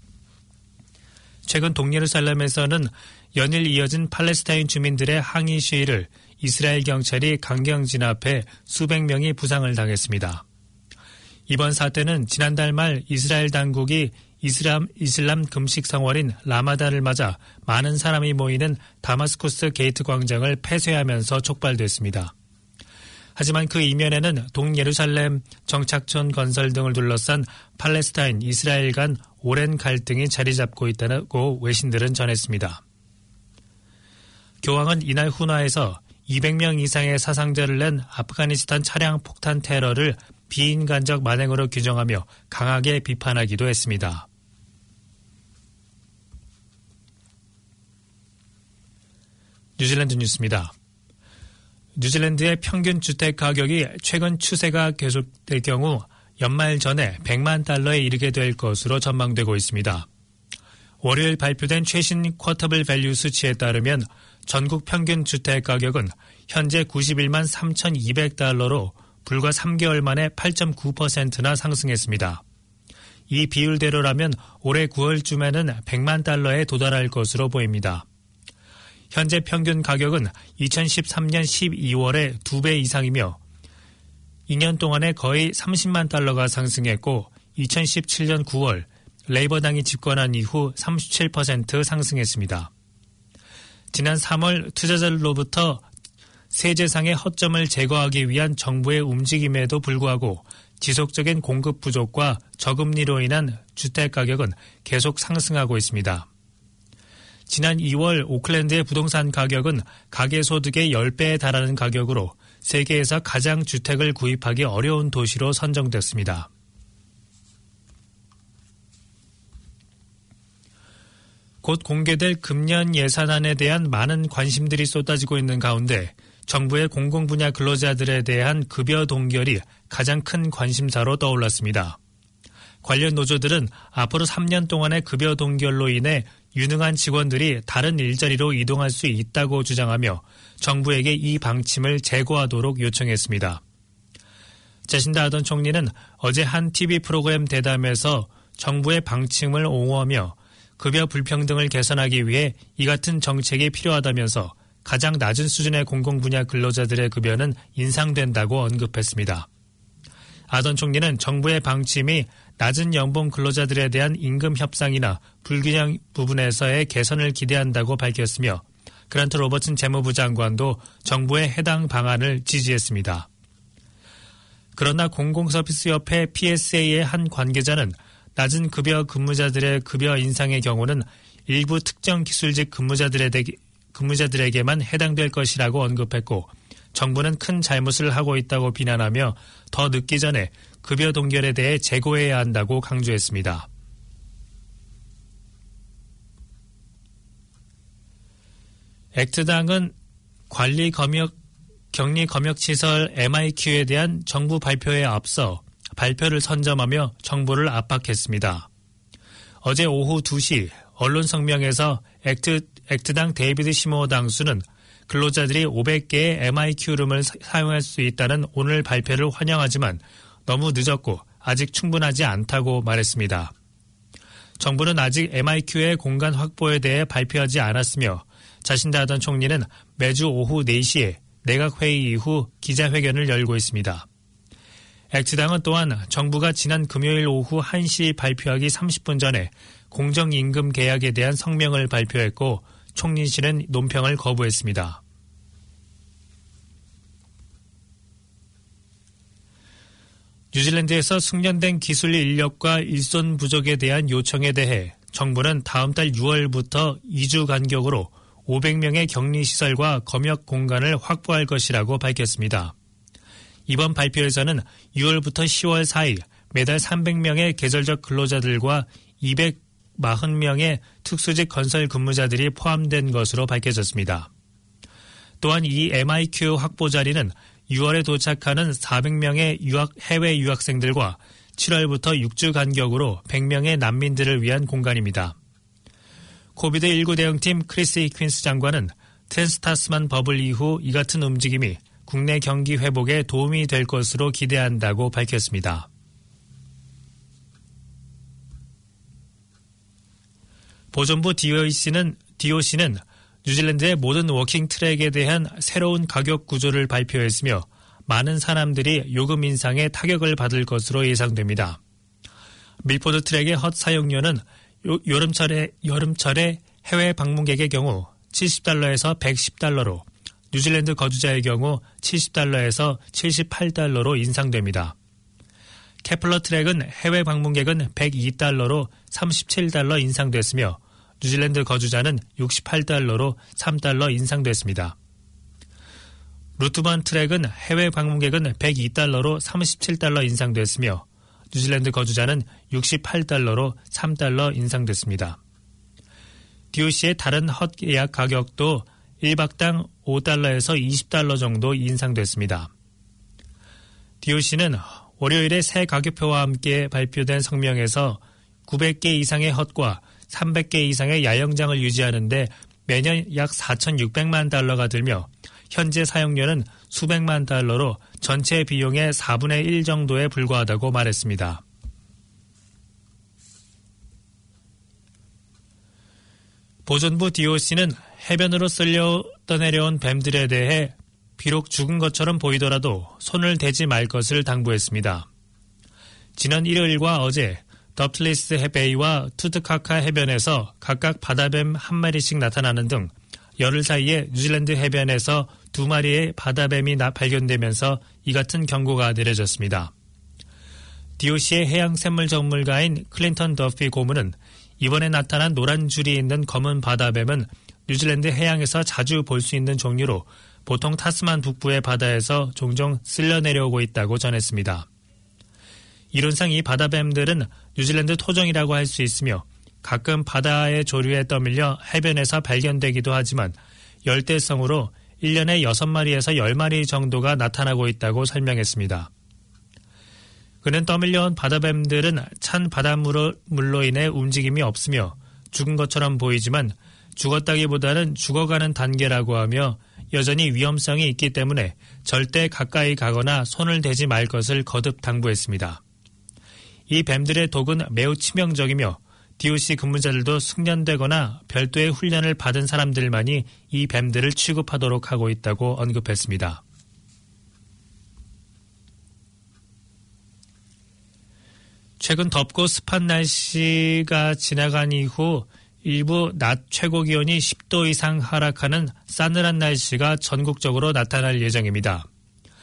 최근 동예루살렘에서는 연일 이어진 팔레스타인 주민들의 항의 시위를 이스라엘 경찰이 강경 진압해 수백 명이 부상을 당했습니다. 이번 사태는 지난달 말 이스라엘 당국이 이슬람 금식 성월인 라마단을 맞아 많은 사람이 모이는 다마스쿠스 게이트 광장을 폐쇄하면서 촉발됐습니다. 하지만 그 이면에는 동예루살렘 정착촌 건설 등을 둘러싼 팔레스타인, 이스라엘 간 오랜 갈등이 자리 잡고 있다고 외신들은 전했습니다. 교황은 이날 훈화에서 200명 이상의 사상자를 낸 아프가니스탄 차량 폭탄 테러를 비인간적 만행으로 규정하며 강하게 비판하기도 했습니다. 뉴질랜드 뉴스입니다. 뉴질랜드의 평균 주택 가격이 최근 추세가 계속될 경우 연말 전에 100만 달러에 이르게 될 것으로 전망되고 있습니다. 월요일 발표된 최신 쿼터블 밸류 수치에 따르면 전국 평균 주택 가격은 현재 91만 3,200달러로 불과 3개월 만에 8.9%나 상승했습니다. 이 비율대로라면 올해 9월쯤에는 100만 달러에 도달할 것으로 보입니다. 현재 평균 가격은 2013년 12월에 2배 이상이며 2년 동안에 거의 30만 달러가 상승했고 2017년 9월 레이버당이 집권한 이후 37% 상승했습니다. 지난 3월 투자자들로부터 세제상의 허점을 제거하기 위한 정부의 움직임에도 불구하고 지속적인 공급 부족과 저금리로 인한 주택 가격은 계속 상승하고 있습니다. 지난 2월 오클랜드의 부동산 가격은 가계소득의 10배에 달하는 가격으로 세계에서 가장 주택을 구입하기 어려운 도시로 선정됐습니다. 곧 공개될 금년 예산안에 대한 많은 관심들이 쏟아지고 있는 가운데 정부의 공공분야 근로자들에 대한 급여 동결이 가장 큰 관심사로 떠올랐습니다. 관련 노조들은 앞으로 3년 동안의 급여 동결로 인해 유능한 직원들이 다른 일자리로 이동할 수 있다고 주장하며 정부에게 이 방침을 재고하도록 요청했습니다. 자신다 아던 총리는 어제 한 TV 프로그램 대담에서 정부의 방침을 옹호하며 급여 불평등을 개선하기 위해 이 같은 정책이 필요하다면서 가장 낮은 수준의 공공분야 근로자들의 급여는 인상된다고 언급했습니다. 아던 총리는 정부의 방침이 낮은 연봉 근로자들에 대한 임금 협상이나 불균형 부분에서의 개선을 기대한다고 밝혔으며 그란트 로버츠 재무부 장관도 정부의 해당 방안을 지지했습니다. 그러나 공공서비스협회 PSA의 한 관계자는 낮은 급여 근무자들의 급여 인상의 경우는 일부 특정 기술직 근무자들에게만 해당될 것이라고 언급했고 정부는 큰 잘못을 하고 있다고 비난하며 더 늦기 전에 급여 동결에 대해 재고해야 한다고 강조했습니다. 액트당은 격리 검역시설 MIQ에 대한 정부 발표에 앞서 발표를 선점하며 정부를 압박했습니다. 어제 오후 2시 언론 성명에서 액트당 데이비드 시모 당수는 근로자들이 500개의 MIQ룸을 사용할 수 있다는 오늘 발표를 환영하지만 너무 늦었고 아직 충분하지 않다고 말했습니다. 정부는 아직 MIQ의 공간 확보에 대해 발표하지 않았으며 자신도 하던 총리는 매주 오후 4시에 내각회의 이후 기자회견을 열고 있습니다. 액트당은 또한 정부가 지난 금요일 오후 1시 발표하기 30분 전에 공정임금 계약에 대한 성명을 발표했고 총리실은 논평을 거부했습니다. 뉴질랜드에서 숙련된 기술 인력과 일손 부족에 대한 요청에 대해 정부는 다음 달 6월부터 2주 간격으로 500명의 격리시설과 검역 공간을 확보할 것이라고 밝혔습니다. 이번 발표에서는 6월부터 10월 사이 매달 300명의 계절적 근로자들과 240명의 특수직 건설 근무자들이 포함된 것으로 밝혀졌습니다. 또한 이 MIQ 확보 자리는 6월에 도착하는 400명의 해외 유학생들과 7월부터 6주 간격으로 100명의 난민들을 위한 공간입니다. 코비드19 대응팀 크리스 히퀸스 장관은 트랜스타스만 버블 이후 이 같은 움직임이 국내 경기 회복에 도움이 될 것으로 기대한다고 밝혔습니다. 보존부 DOC는 뉴질랜드의 모든 워킹 트랙에 대한 새로운 가격 구조를 발표했으며 많은 사람들이 요금 인상에 타격을 받을 것으로 예상됩니다. 밀포드 트랙의 헛 사용료는 여름철에 해외 방문객의 경우 $70에서 $110로, 뉴질랜드 거주자의 경우 $70에서 $78로 인상됩니다. 케플러 트랙은 해외 방문객은 $102로 $37 인상됐으며 뉴질랜드 거주자는 $68로 $3 인상됐습니다. 루트번 트랙은 해외 방문객은 $102로 $37 인상됐으며 뉴질랜드 거주자는 $68로 $3 인상됐습니다. DOC의 다른 헛 예약 가격도 1박당 $5에서 $20 정도 인상됐습니다. DOC는 월요일에 새 가격표와 함께 발표된 성명에서 900개 이상의 헛과 300개 이상의 야영장을 유지하는데 매년 약 $4,600만 들며 현재 사용료는 수백만 달러로 전체 비용의 4분의 1 정도에 불과하다고 말했습니다. 보존부 DOC는 해변으로 쓸려 떠내려온 뱀들에 대해 비록 죽은 것처럼 보이더라도 손을 대지 말 것을 당부했습니다. 지난 일요일과 어제 더플리스 베이와 투트카카 해변에서 각각 바다뱀 1마리씩 나타나는 등 열흘 사이에 뉴질랜드 해변에서 2마리의 바다뱀이 발견되면서 이 같은 경고가 내려졌습니다. DOC의 해양생물 전문가인 클린턴 더피 고문은 이번에 나타난 노란 줄이 있는 검은 바다뱀은 뉴질랜드 해양에서 자주 볼 수 있는 종류로 보통 타스만 북부의 바다에서 종종 쓸려 내려오고 있다고 전했습니다. 이론상 이 바다뱀들은 뉴질랜드 토종이라고 할 수 있으며 가끔 바다의 조류에 떠밀려 해변에서 발견되기도 하지만 열대성으로 1년에 6마리에서 10마리 정도가 나타나고 있다고 설명했습니다. 그는 떠밀려온 바다뱀들은 찬 바닷물로 인해 움직임이 없으며 죽은 것처럼 보이지만 죽었다기보다는 죽어가는 단계라고 하며 여전히 위험성이 있기 때문에 절대 가까이 가거나 손을 대지 말 것을 거듭 당부했습니다. 이 뱀들의 독은 매우 치명적이며 DOC 근무자들도 숙련되거나 별도의 훈련을 받은 사람들만이 이 뱀들을 취급하도록 하고 있다고 언급했습니다. 최근 덥고 습한 날씨가 지나간 이후 일부 낮 최고 기온이 10도 이상 하락하는 싸늘한 날씨가 전국적으로 나타날 예정입니다.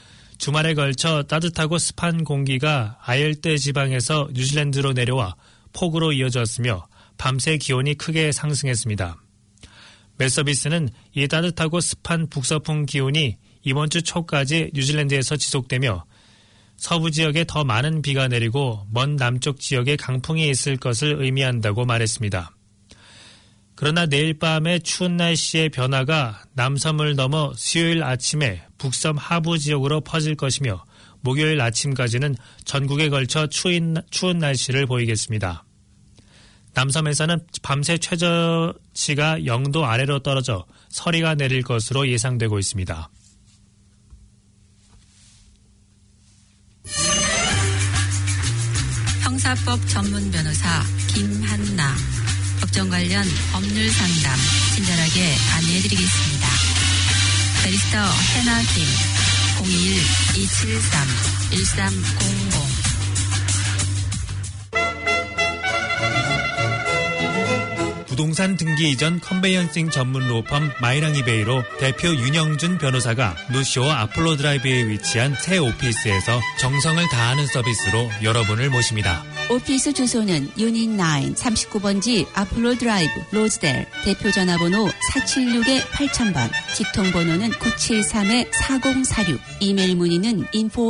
주말에 걸쳐 따뜻하고 습한 공기가 아열대 지방에서 뉴질랜드로 내려와 폭우로 이어졌으며 밤새 기온이 크게 상승했습니다. 맷 서비스는 이 따뜻하고 습한 북서풍 기온이 이번 주 초까지 뉴질랜드에서 지속되며 서부 지역에 더 많은 비가 내리고 먼 남쪽 지역에 강풍이 있을 것을 의미한다고 말했습니다. 그러나 내일 밤에 추운 날씨의 변화가 남섬을 넘어 수요일 아침에 북섬 하부 지역으로 퍼질 것이며 목요일 아침까지는 전국에 걸쳐 추운 날씨를 보이겠습니다. 남섬에서는 밤새 최저치가 0도 아래로 떨어져 서리가 내릴 것으로 예상되고 있습니다. 형사법 전문 변호사 김한나, 법정 관련 법률 상담 친절하게 안내해드리겠습니다. 베리스터 해나 김, 01-273-1300. 부동산 등기 이전 컨베이언싱 전문 로펌 마이랑이베이로 대표 윤영준 변호사가 노쇼 아폴로 드라이브에 위치한 새 오피스에서 정성을 다하는 서비스로 여러분을 모십니다. 오피스 주소는 유닛 9 39번지 아폴로 드라이브 로즈델, 대표 전화번호 476-8000번, 직통번호는 973-4046, 이메일 문의는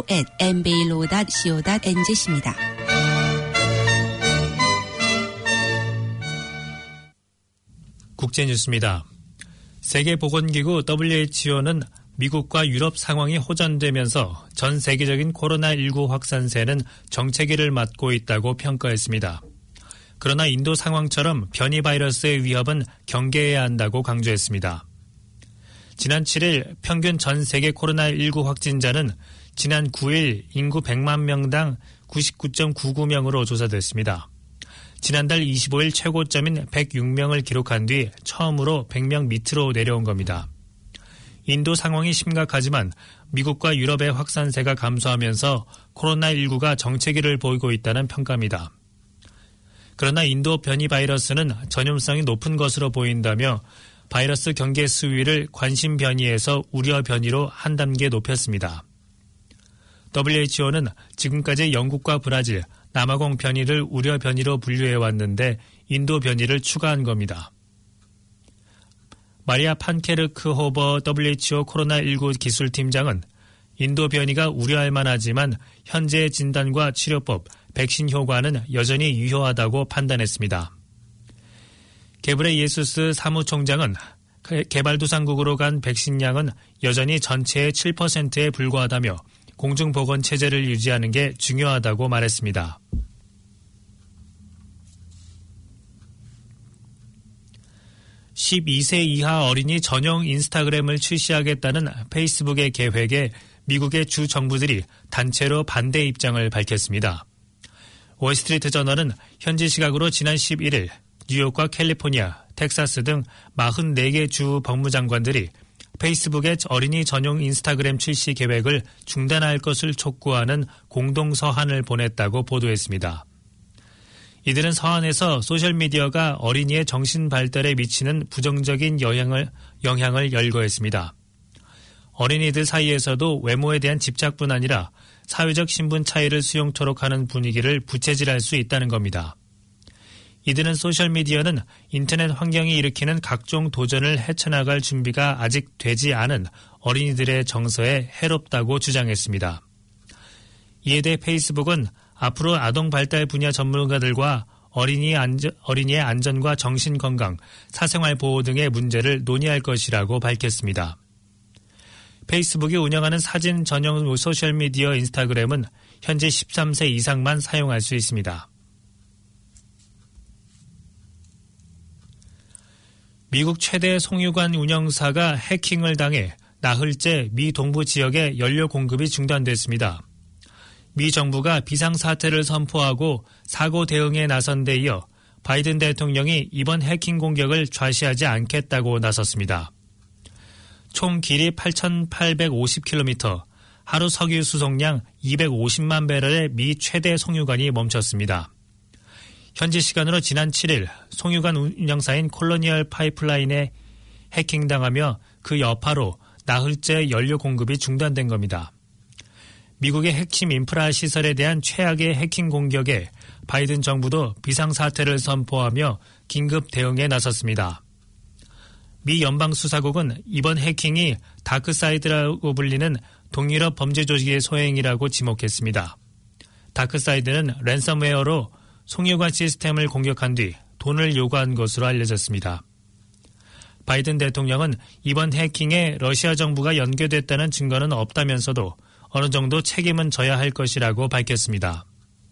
info@mbailo.co.nz입니다. 국제뉴스입니다. 세계보건기구 WHO는 미국과 유럽 상황이 호전되면서 전 세계적인 코로나19 확산세는 정체기를 맞고 있다고 평가했습니다. 그러나 인도 상황처럼 변이 바이러스의 위협은 경계해야 한다고 강조했습니다. 지난 7일 평균 전 세계 코로나19 확진자는 지난 9일 인구 100만 명당 99.99명으로 조사됐습니다. 지난달 25일 최고점인 106명을 기록한 뒤 처음으로 100명 밑으로 내려온 겁니다. 인도 상황이 심각하지만 미국과 유럽의 확산세가 감소하면서 코로나19가 정체기를 보이고 있다는 평가입니다. 그러나 인도 변이 바이러스는 전염성이 높은 것으로 보인다며 바이러스 경계 수위를 관심 변이에서 우려 변이로 한 단계 높였습니다. WHO는 지금까지 영국과 브라질, 남아공 변이를 우려 변이로 분류해왔는데 인도 변이를 추가한 겁니다. 마리아 판케르크 호버 WHO 코로나19 기술팀장은 인도 변이가 우려할 만하지만 현재의 진단과 치료법, 백신 효과는 여전히 유효하다고 판단했습니다. 게브레 예수스 사무총장은 개발도상국으로 간 백신량은 여전히 전체의 7%에 불과하다며 공중보건체제를 유지하는 게 중요하다고 말했습니다. (12세) 이하 어린이 전용 인스타그램을 출시하겠다는 페이스북의 계획에 미국의 주 정부들이 단체로 반대 입장을 밝혔습니다. 월스트리트 저널은 현지 시각으로 지난 11일 뉴욕과 캘리포니아, 텍사스 등 44개 주 법무장관들이 페이스북의 어린이 전용 인스타그램 출시 계획을 중단할 것을 촉구하는 공동 서한을 보냈다고 보도했습니다. 이들은 서한에서 소셜미디어가 어린이의 정신 발달에 미치는 부정적인 영향을 열거했습니다. 어린이들 사이에서도 외모에 대한 집착뿐 아니라 사회적 신분 차이를 수용토록 하는 분위기를 부채질할 수 있다는 겁니다. 이들은 소셜미디어는 인터넷 환경이 일으키는 각종 도전을 헤쳐나갈 준비가 아직 되지 않은 어린이들의 정서에 해롭다고 주장했습니다. 이에 대해 페이스북은 앞으로 아동 발달 분야 전문가들과 어린이의 안전과 정신건강, 사생활 보호 등의 문제를 논의할 것이라고 밝혔습니다. 페이스북이 운영하는 사진 전용 소셜미디어 인스타그램은 현재 13세 이상만 사용할 수 있습니다. 미국 최대 송유관 운영사가 해킹을 당해 나흘째 미 동부 지역의 연료 공급이 중단됐습니다. 미 정부가 비상사태를 선포하고 사고 대응에 나선 데 이어 바이든 대통령이 이번 해킹 공격을 좌시하지 않겠다고 나섰습니다. 총 길이 8,850km, 하루 석유 수송량 250만 배럴의 미 최대 송유관이 멈췄습니다. 현지 시간으로 지난 7일 송유관 운영사인 콜로니얼 파이프라인에 해킹당하며 그 여파로 나흘째 연료 공급이 중단된 겁니다. 미국의 핵심 인프라 시설에 대한 최악의 해킹 공격에 바이든 정부도 비상사태를 선포하며 긴급 대응에 나섰습니다. 미 연방수사국은 이번 해킹이 다크사이드라고 불리는 동유럽 범죄 조직의 소행이라고 지목했습니다. 다크사이드는 랜섬웨어로 송유관 시스템을 공격한 뒤 돈을 요구한 것으로 알려졌습니다. 바이든 대통령은 이번 해킹에 러시아 정부가 연계됐다는 증거는 없다면서도 어느 정도 책임은 져야 할 것이라고 밝혔습니다.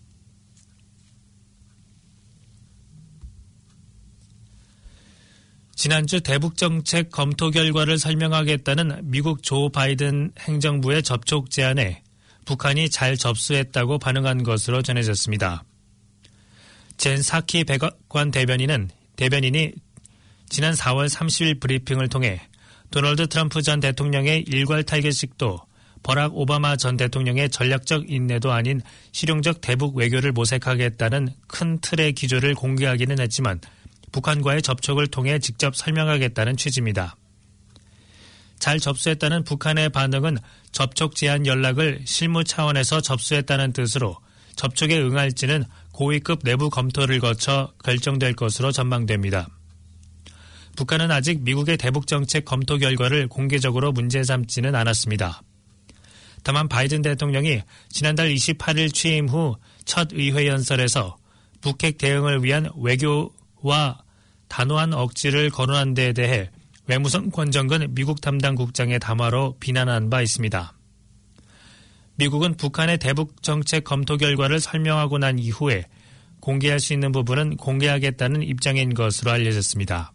지난주 대북정책 검토 결과를 설명하겠다는 미국 조 바이든 행정부의 접촉 제안에 북한이 잘 접수했다고 반응한 것으로 전해졌습니다. 젠 사키 백악관 대변인이 지난 4월 30일 브리핑을 통해 도널드 트럼프 전 대통령의 일괄 타겟식도 버락 오바마 전 대통령의 전략적 인내도 아닌 실용적 대북 외교를 모색하겠다는 큰 틀의 기조를 공개하기는 했지만 북한과의 접촉을 통해 직접 설명하겠다는 취지입니다. 잘 접수했다는 북한의 반응은 접촉 제안 연락을 실무 차원에서 접수했다는 뜻으로 접촉에 응할지는 고위급 내부 검토를 거쳐 결정될 것으로 전망됩니다. 북한은 아직 미국의 대북정책 검토 결과를 공개적으로 문제 삼지는 않았습니다. 다만 바이든 대통령이 지난달 28일 취임 후 첫 의회 연설에서 북핵 대응을 위한 외교와 단호한 억지를 거론한 데에 대해 외무성 권정근 미국 담당 국장의 담화로 비난한 바 있습니다. 미국은 북한의 대북정책 검토 결과를 설명하고 난 이후에 공개할 수 있는 부분은 공개하겠다는 입장인 것으로 알려졌습니다.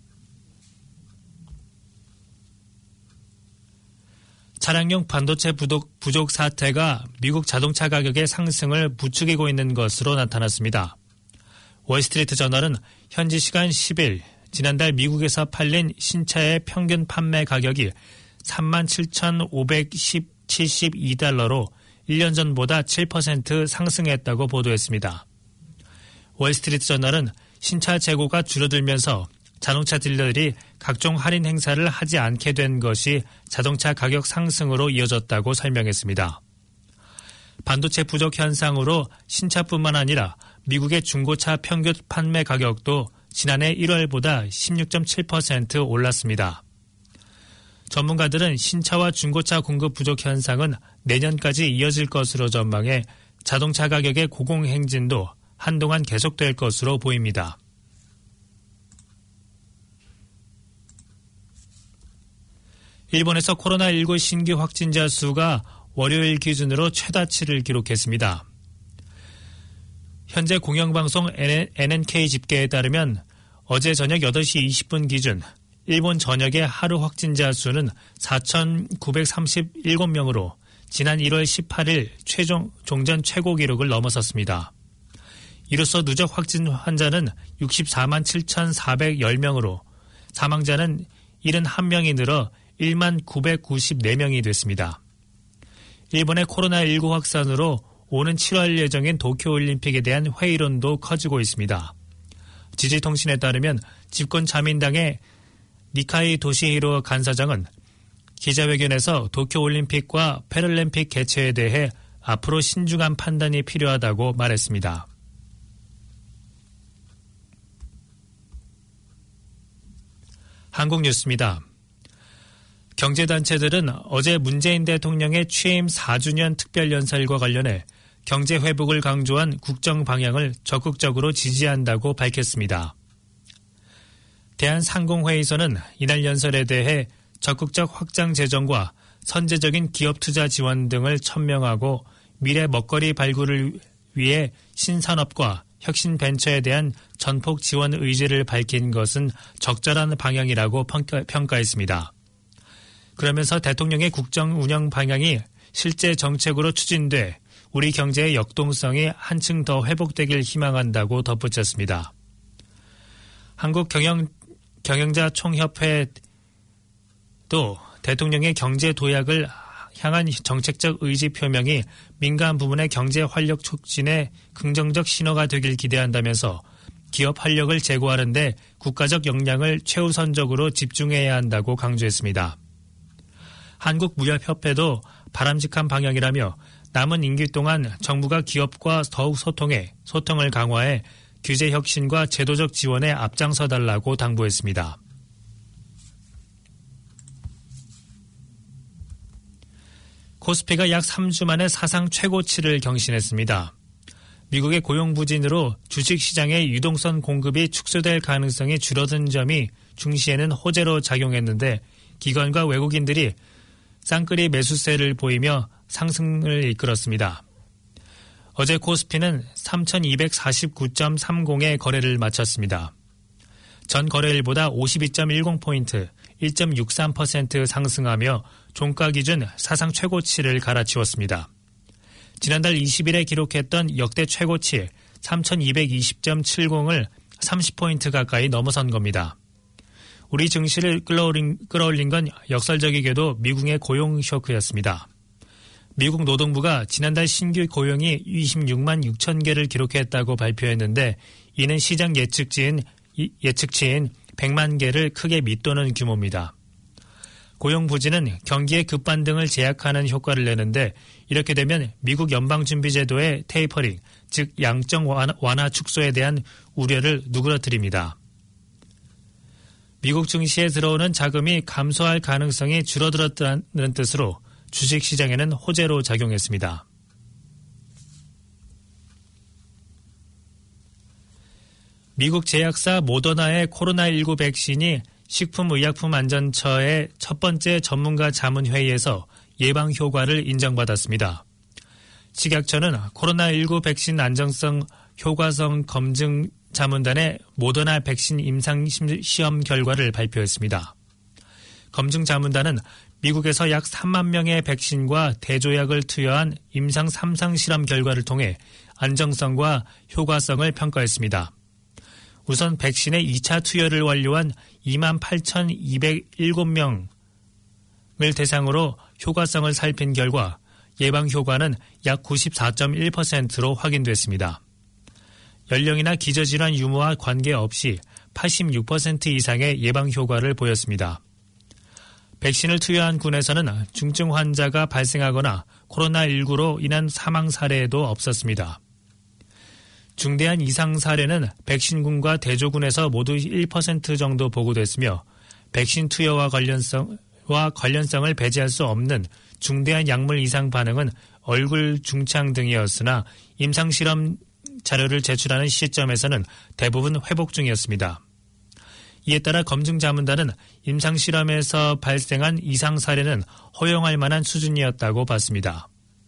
차량용 반도체 부족 사태가 미국 자동차 가격의 상승을 부추기고 있는 것으로 나타났습니다. 월스트리트 저널은 현지 시간 10일 지난달 미국에서 팔린 신차의 평균 판매 가격이 37,572달러로 1년 전보다 7% 상승했다고 보도했습니다. 월스트리트 저널은 신차 재고가 줄어들면서 자동차 딜러들이 각종 할인 행사를 하지 않게 된 것이 자동차 가격 상승으로 이어졌다고 설명했습니다. 반도체 부족 현상으로 신차뿐만 아니라 미국의 중고차 평균 판매 가격도 지난해 1월보다 16.7% 올랐습니다. 전문가들은 신차와 중고차 공급 부족 현상은 내년까지 이어질 것으로 전망해 자동차 가격의 고공행진도 한동안 계속될 것으로 보입니다. 일본에서 코로나19 신규 확진자 수가 월요일 기준으로 최다치를 기록했습니다. 현재 공영방송 NNK 집계에 따르면 어제 저녁 8시 20분 기준 일본 전역의 하루 확진자 수는 4,937명으로 지난 1월 18일 종전 최고 기록을 넘어섰습니다. 이로써 누적 확진 환자는 64만 7,410명으로 사망자는 71명이 늘어 1만 994명이 됐습니다. 일본의 코로나19 확산으로 오는 7월 예정인 도쿄올림픽에 대한 회의론도 커지고 있습니다. 지지통신에 따르면 집권 자민당의 니카이 도시히로 간사장은 기자회견에서 도쿄올림픽과 패럴림픽 개최에 대해 앞으로 신중한 판단이 필요하다고 말했습니다. 한국 뉴스입니다. 경제단체들은 어제 문재인 대통령의 취임 4주년 특별연설과 관련해 경제 회복을 강조한 국정 방향을 적극적으로 지지한다고 밝혔습니다. 대한상공회의소는 이날 연설에 대해 적극적 확장 재정과 선제적인 기업 투자 지원 등을 천명하고 미래 먹거리 발굴을 위해 신산업과 혁신 벤처에 대한 전폭 지원 의지를 밝힌 것은 적절한 방향이라고 평가했습니다. 그러면서 대통령의 국정 운영 방향이 실제 정책으로 추진돼 우리 경제의 역동성이 한층 더 회복되길 희망한다고 덧붙였습니다. 한국경영자총협회도 대통령의 경제 도약을 향한 정책적 의지 표명이 민간 부문의 경제 활력 촉진에 긍정적 신호가 되길 기대한다면서 기업 활력을 제고하는 데 국가적 역량을 최우선적으로 집중해야 한다고 강조했습니다. 한국무역협회도 바람직한 방향이라며 남은 임기 동안 정부가 기업과 더욱 소통을 강화해 규제 혁신과 제도적 지원에 앞장서달라고 당부했습니다. 코스피가 약 3주 만에 사상 최고치를 경신했습니다. 미국의 고용 부진으로 주식시장의 유동성 공급이 축소될 가능성이 줄어든 점이 중시에는 호재로 작용했는데 기관과 외국인들이 쌍끌이 매수세를 보이며 상승을 이끌었습니다. 어제 코스피는 3249.30의 거래를 마쳤습니다. 전 거래일보다 52.10포인트, 1.63% 상승하며 종가 기준 사상 최고치를 갈아치웠습니다. 지난달 20일에 기록했던 역대 최고치 3220.70을 30포인트 가까이 넘어선 겁니다. 우리 증시를 끌어올린 건 역설적이게도 미국의 고용 쇼크였습니다. 미국 노동부가 지난달 신규 고용이 26만 6천 개를 기록했다고 발표했는데 이는 시장 예측치인 100만 개를 크게 밑도는 규모입니다. 고용 부진은 경기의 급반등을 제약하는 효과를 내는데 이렇게 되면 미국 연방준비제도의 테이퍼링, 즉 양적 완화 축소에 대한 우려를 누그러뜨립니다. 미국 증시에 들어오는 자금이 감소할 가능성이 줄어들었다는 뜻으로 주식시장에는 호재로 작용했습니다. 미국 제약사 모더나의 코로나19 백신이 식품의약품안전처의 첫 번째 전문가 자문회의에서 예방 효과를 인정받았습니다. 식약처는 코로나19 백신 안정성 효과성 검증 자문단의 모더나 백신 임상 시험 결과를 발표했습니다. 검증 자문단은 미국에서 약 3만 명의 백신과 대조약을 투여한 임상 3상 실험 결과를 통해 안정성과 효과성을 평가했습니다. 우선 백신의 2차 투여를 완료한 28,207명을 대상으로 효과성을 살핀 결과 예방 효과는 약 94.1%로 확인됐습니다. 연령이나 기저질환 유무와 관계없이 86% 이상의 예방 효과를 보였습니다. 백신을 투여한 군에서는 중증 환자가 발생하거나 코로나19로 인한 사망 사례도 없었습니다. 중대한 이상 사례는 백신군과 대조군에서 모두 1% 정도 보고됐으며 백신 투여와 관련성을 배제할 수 없는 중대한 약물 이상 반응은 얼굴 중창 등이었으나 임상실험 자료를 제출하는 시점에서는 대부분 회복 중이었습니다. 이에 따라 검증 자문단은 임상실험에서 발생한 이상 사례는 허용할 만한 수준이었다고 봤습니다.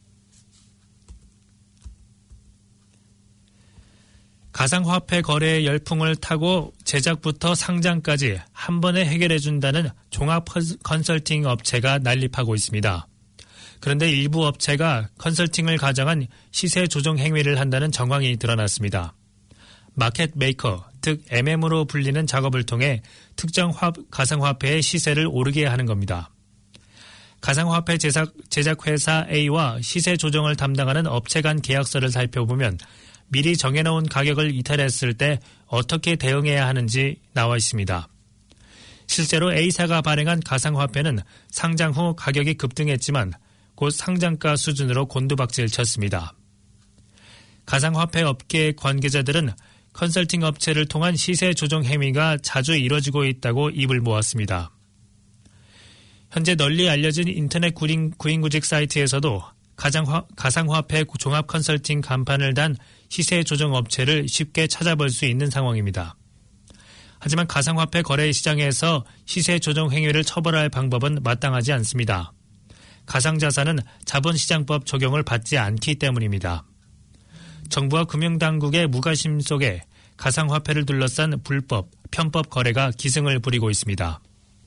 가상화폐 거래의 열풍을 타고 제작부터 상장까지 한 번에 해결해준다는 종합 컨설팅 업체가 난립하고 있습니다. 그런데 일부 업체가 컨설팅을 가장한 시세 조정 행위를 한다는 정황이 드러났습니다. 마켓 메이커, 즉 MM으로 불리는 작업을 통해 특정 가상화폐의 시세를 오르게 하는 겁니다. 가상화폐 제작회사 A와 시세 조정을 담당하는 업체 간 계약서를 살펴보면 미리 정해놓은 가격을 이탈했을 때 어떻게 대응해야 하는지 나와 있습니다. 실제로 A사가 발행한 가상화폐는 상장 후 가격이 급등했지만 곧 상장가 수준으로 곤두박질 쳤습니다. 가상화폐 업계 관계자들은 컨설팅 업체를 통한 시세 조정 행위가 자주 이뤄지고 있다고 입을 모았습니다. 현재 널리 알려진 인터넷 구인구직 사이트에서도 가상화폐 종합 컨설팅 간판을 단 시세 조정 업체를 쉽게 찾아볼 수 있는 상황입니다. 하지만 가상화폐 거래 시장에서 시세 조정 행위를 처벌할 방법은 마땅하지 않습니다. 가상자산은 자본시장법 적용을 받지 않기 때문입니다. 정부와 금융당국의 무관심 속에 가상화폐를 둘러싼 불법, 편법 거래가 기승을 부리고 있습니다.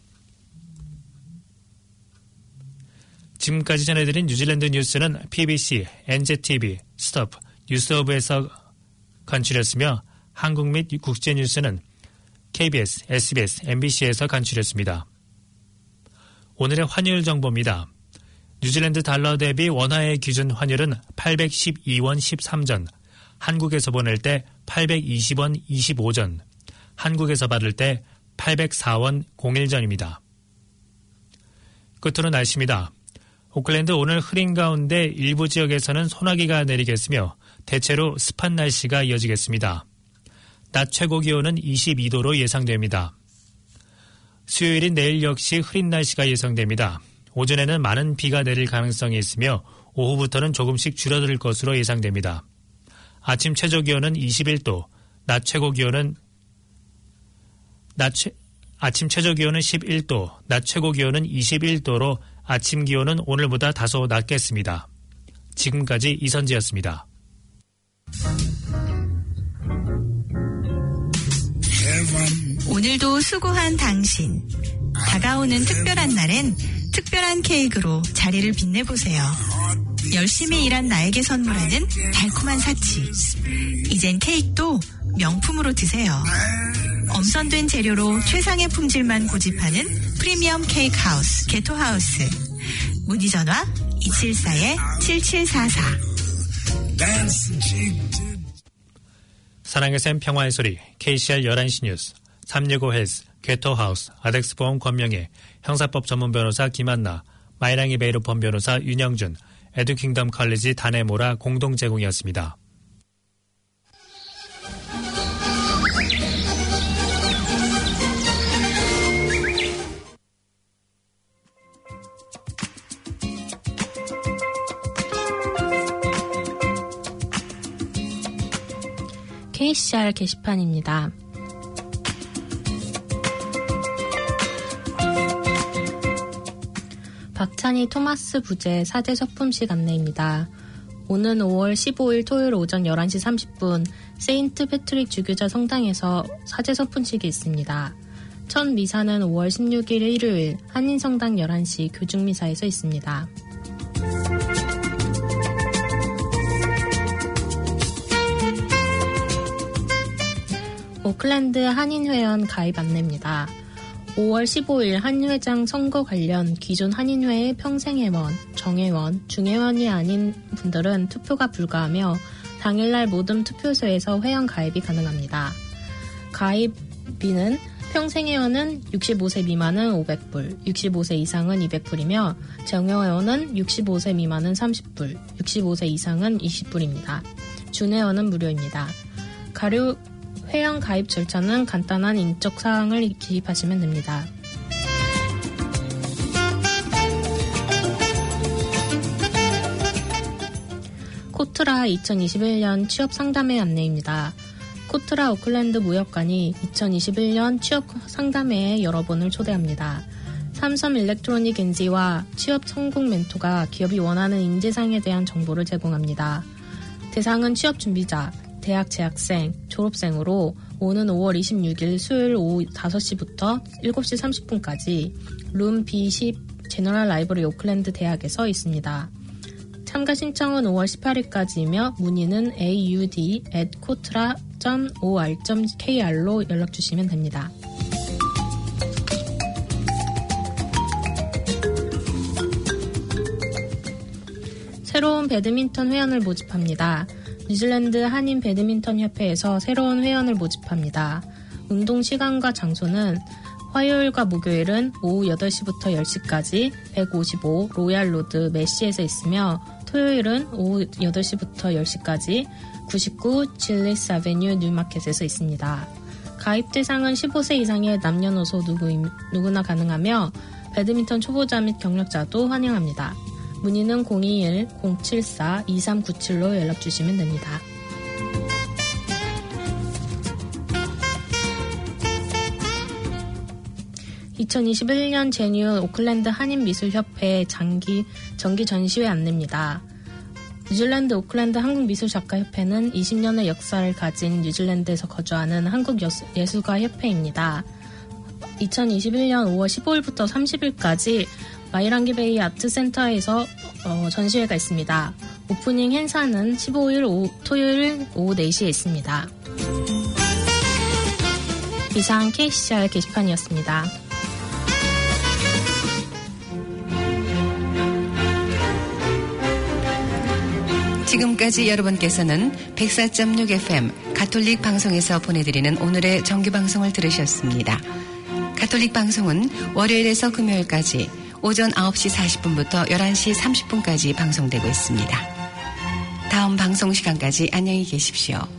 지금까지 전해드린 뉴질랜드 뉴스는 PBC, NZTV, 스톱, 뉴스오브에서 간추렸으며 한국 및 국제 뉴스는 KBS, SBS, MBC에서 간추렸습니다. 오늘의 환율 정보입니다. 뉴질랜드 달러 대비 원화의 기준 환율은 812원 13전, 한국에서 보낼 때 820원 25전, 한국에서 받을 때 804원 01전입니다. 끝으로 날씨입니다. 오클랜드 오늘 흐린 가운데 일부 지역에서는 소나기가 내리겠으며 대체로 습한 날씨가 이어지겠습니다. 낮 최고 기온은 22도로 예상됩니다. 수요일인 내일 역시 흐린 날씨가 예상됩니다. 오전에는 많은 비가 내릴 가능성이 있으며 오후부터는 조금씩 줄어들 것으로 예상됩니다. 아침 최저 기온은 21도, 아침 최저 기온은 11도, 낮 최고 기온은 21도로 아침 기온은 오늘보다 다소 낮겠습니다. 지금까지 이선지였습니다. 오늘도 수고한 당신. 다가오는 특별한 날엔 특별한 케이크로 자리를 빛내보세요. 열심히 일한 나에게 선물하는 달콤한 사치. 이젠 케이크도 명품으로 드세요. 엄선된 재료로 최상의 품질만 고집하는 프리미엄 케이크 하우스, 게토하우스. 문의 전화 274-7744. 사랑의 샘 평화의 소리, KCR 11시 뉴스, 365 헬스, 게토하우스, 아덱스보험 권명예, 형사법 전문 변호사 김한나, 마이랑이 베이로펌 변호사 윤영준, 에듀킹덤 칼리지 다네모라 공동 제공이었습니다. KCR 게시판입니다. 박찬희 토마스 부재 사제 서품식 안내입니다. 오는 5월 15일 토요일 오전 11시 30분 세인트 패트릭 주교자 성당에서 사제 서품식이 있습니다. 첫 미사는 5월 16일 일요일 한인성당 11시 교중미사에서 있습니다. 오클랜드 한인회원 가입 안내입니다. 5월 15일 한회장 선거 관련 기존 한인회의 평생회원, 정회원, 중회원이 아닌 분들은 투표가 불가하며 당일날 모든 투표소에서 회원 가입이 가능합니다. 가입비는 평생회원은 65세 미만은 500불, 65세 이상은 200불이며 정회원은 65세 미만은 30불, 65세 이상은 20불입니다. 준회원은 무료입니다. 가료 회원 가입 절차는 간단한 인적 사항을 기입하시면 됩니다. 코트라 2021년 취업 상담회 안내입니다. 코트라 오클랜드 무역관이 2021년 취업 상담회에 여러분을 초대합니다. 삼섬 일렉트로닉 NC와 취업 성공 멘토가 기업이 원하는 인재상에 대한 정보를 제공합니다. 대상은 취업 준비자, 대학 재학생, 졸업생으로 오는 5월 26일 수요일 오후 5시부터 7시 30분까지 룸 B10 제너럴 라이브러리 오클랜드 대학에서 있습니다. 참가 신청은 5월 18일까지이며 문의는 aud@kotra.or.kr로 연락주시면 됩니다. 새로운 배드민턴 회원을 모집합니다. 뉴질랜드 한인 배드민턴 협회에서 새로운 회원을 모집합니다. 운동 시간과 장소는 화요일과 목요일은 오후 8시부터 10시까지 155 로얄 로드 메시에서 있으며 토요일은 오후 8시부터 10시까지 99 질리스 아베뉴 뉴마켓에서 있습니다. 가입 대상은 15세 이상의 남녀노소 누구나 가능하며 배드민턴 초보자 및 경력자도 환영합니다. 문의는 021-074-2397로 연락주시면 됩니다. (2021년) 제뉴 오클랜드 한인미술협회 정기 전시회 안내입니다. 뉴질랜드 오클랜드 한국미술작가협회는 20년의 역사를 가진 뉴질랜드에서 거주하는 한국예술가협회입니다. 2021년 5월 15일부터 30일까지 마이랑기베이 아트센터에서 전시회가 있습니다. 오프닝 행사는 15일 토요일 오후 4시에 있습니다. 이상 KCR 게시판이었습니다. 지금까지 여러분께서는 104.6 FM 가톨릭 방송에서 보내드리는 오늘의 정규방송을 들으셨습니다. 가톨릭 방송은 월요일에서 금요일까지 오전 9시 40분부터 11시 30분까지 방송되고 있습니다. 다음 방송 시간까지 안녕히 계십시오.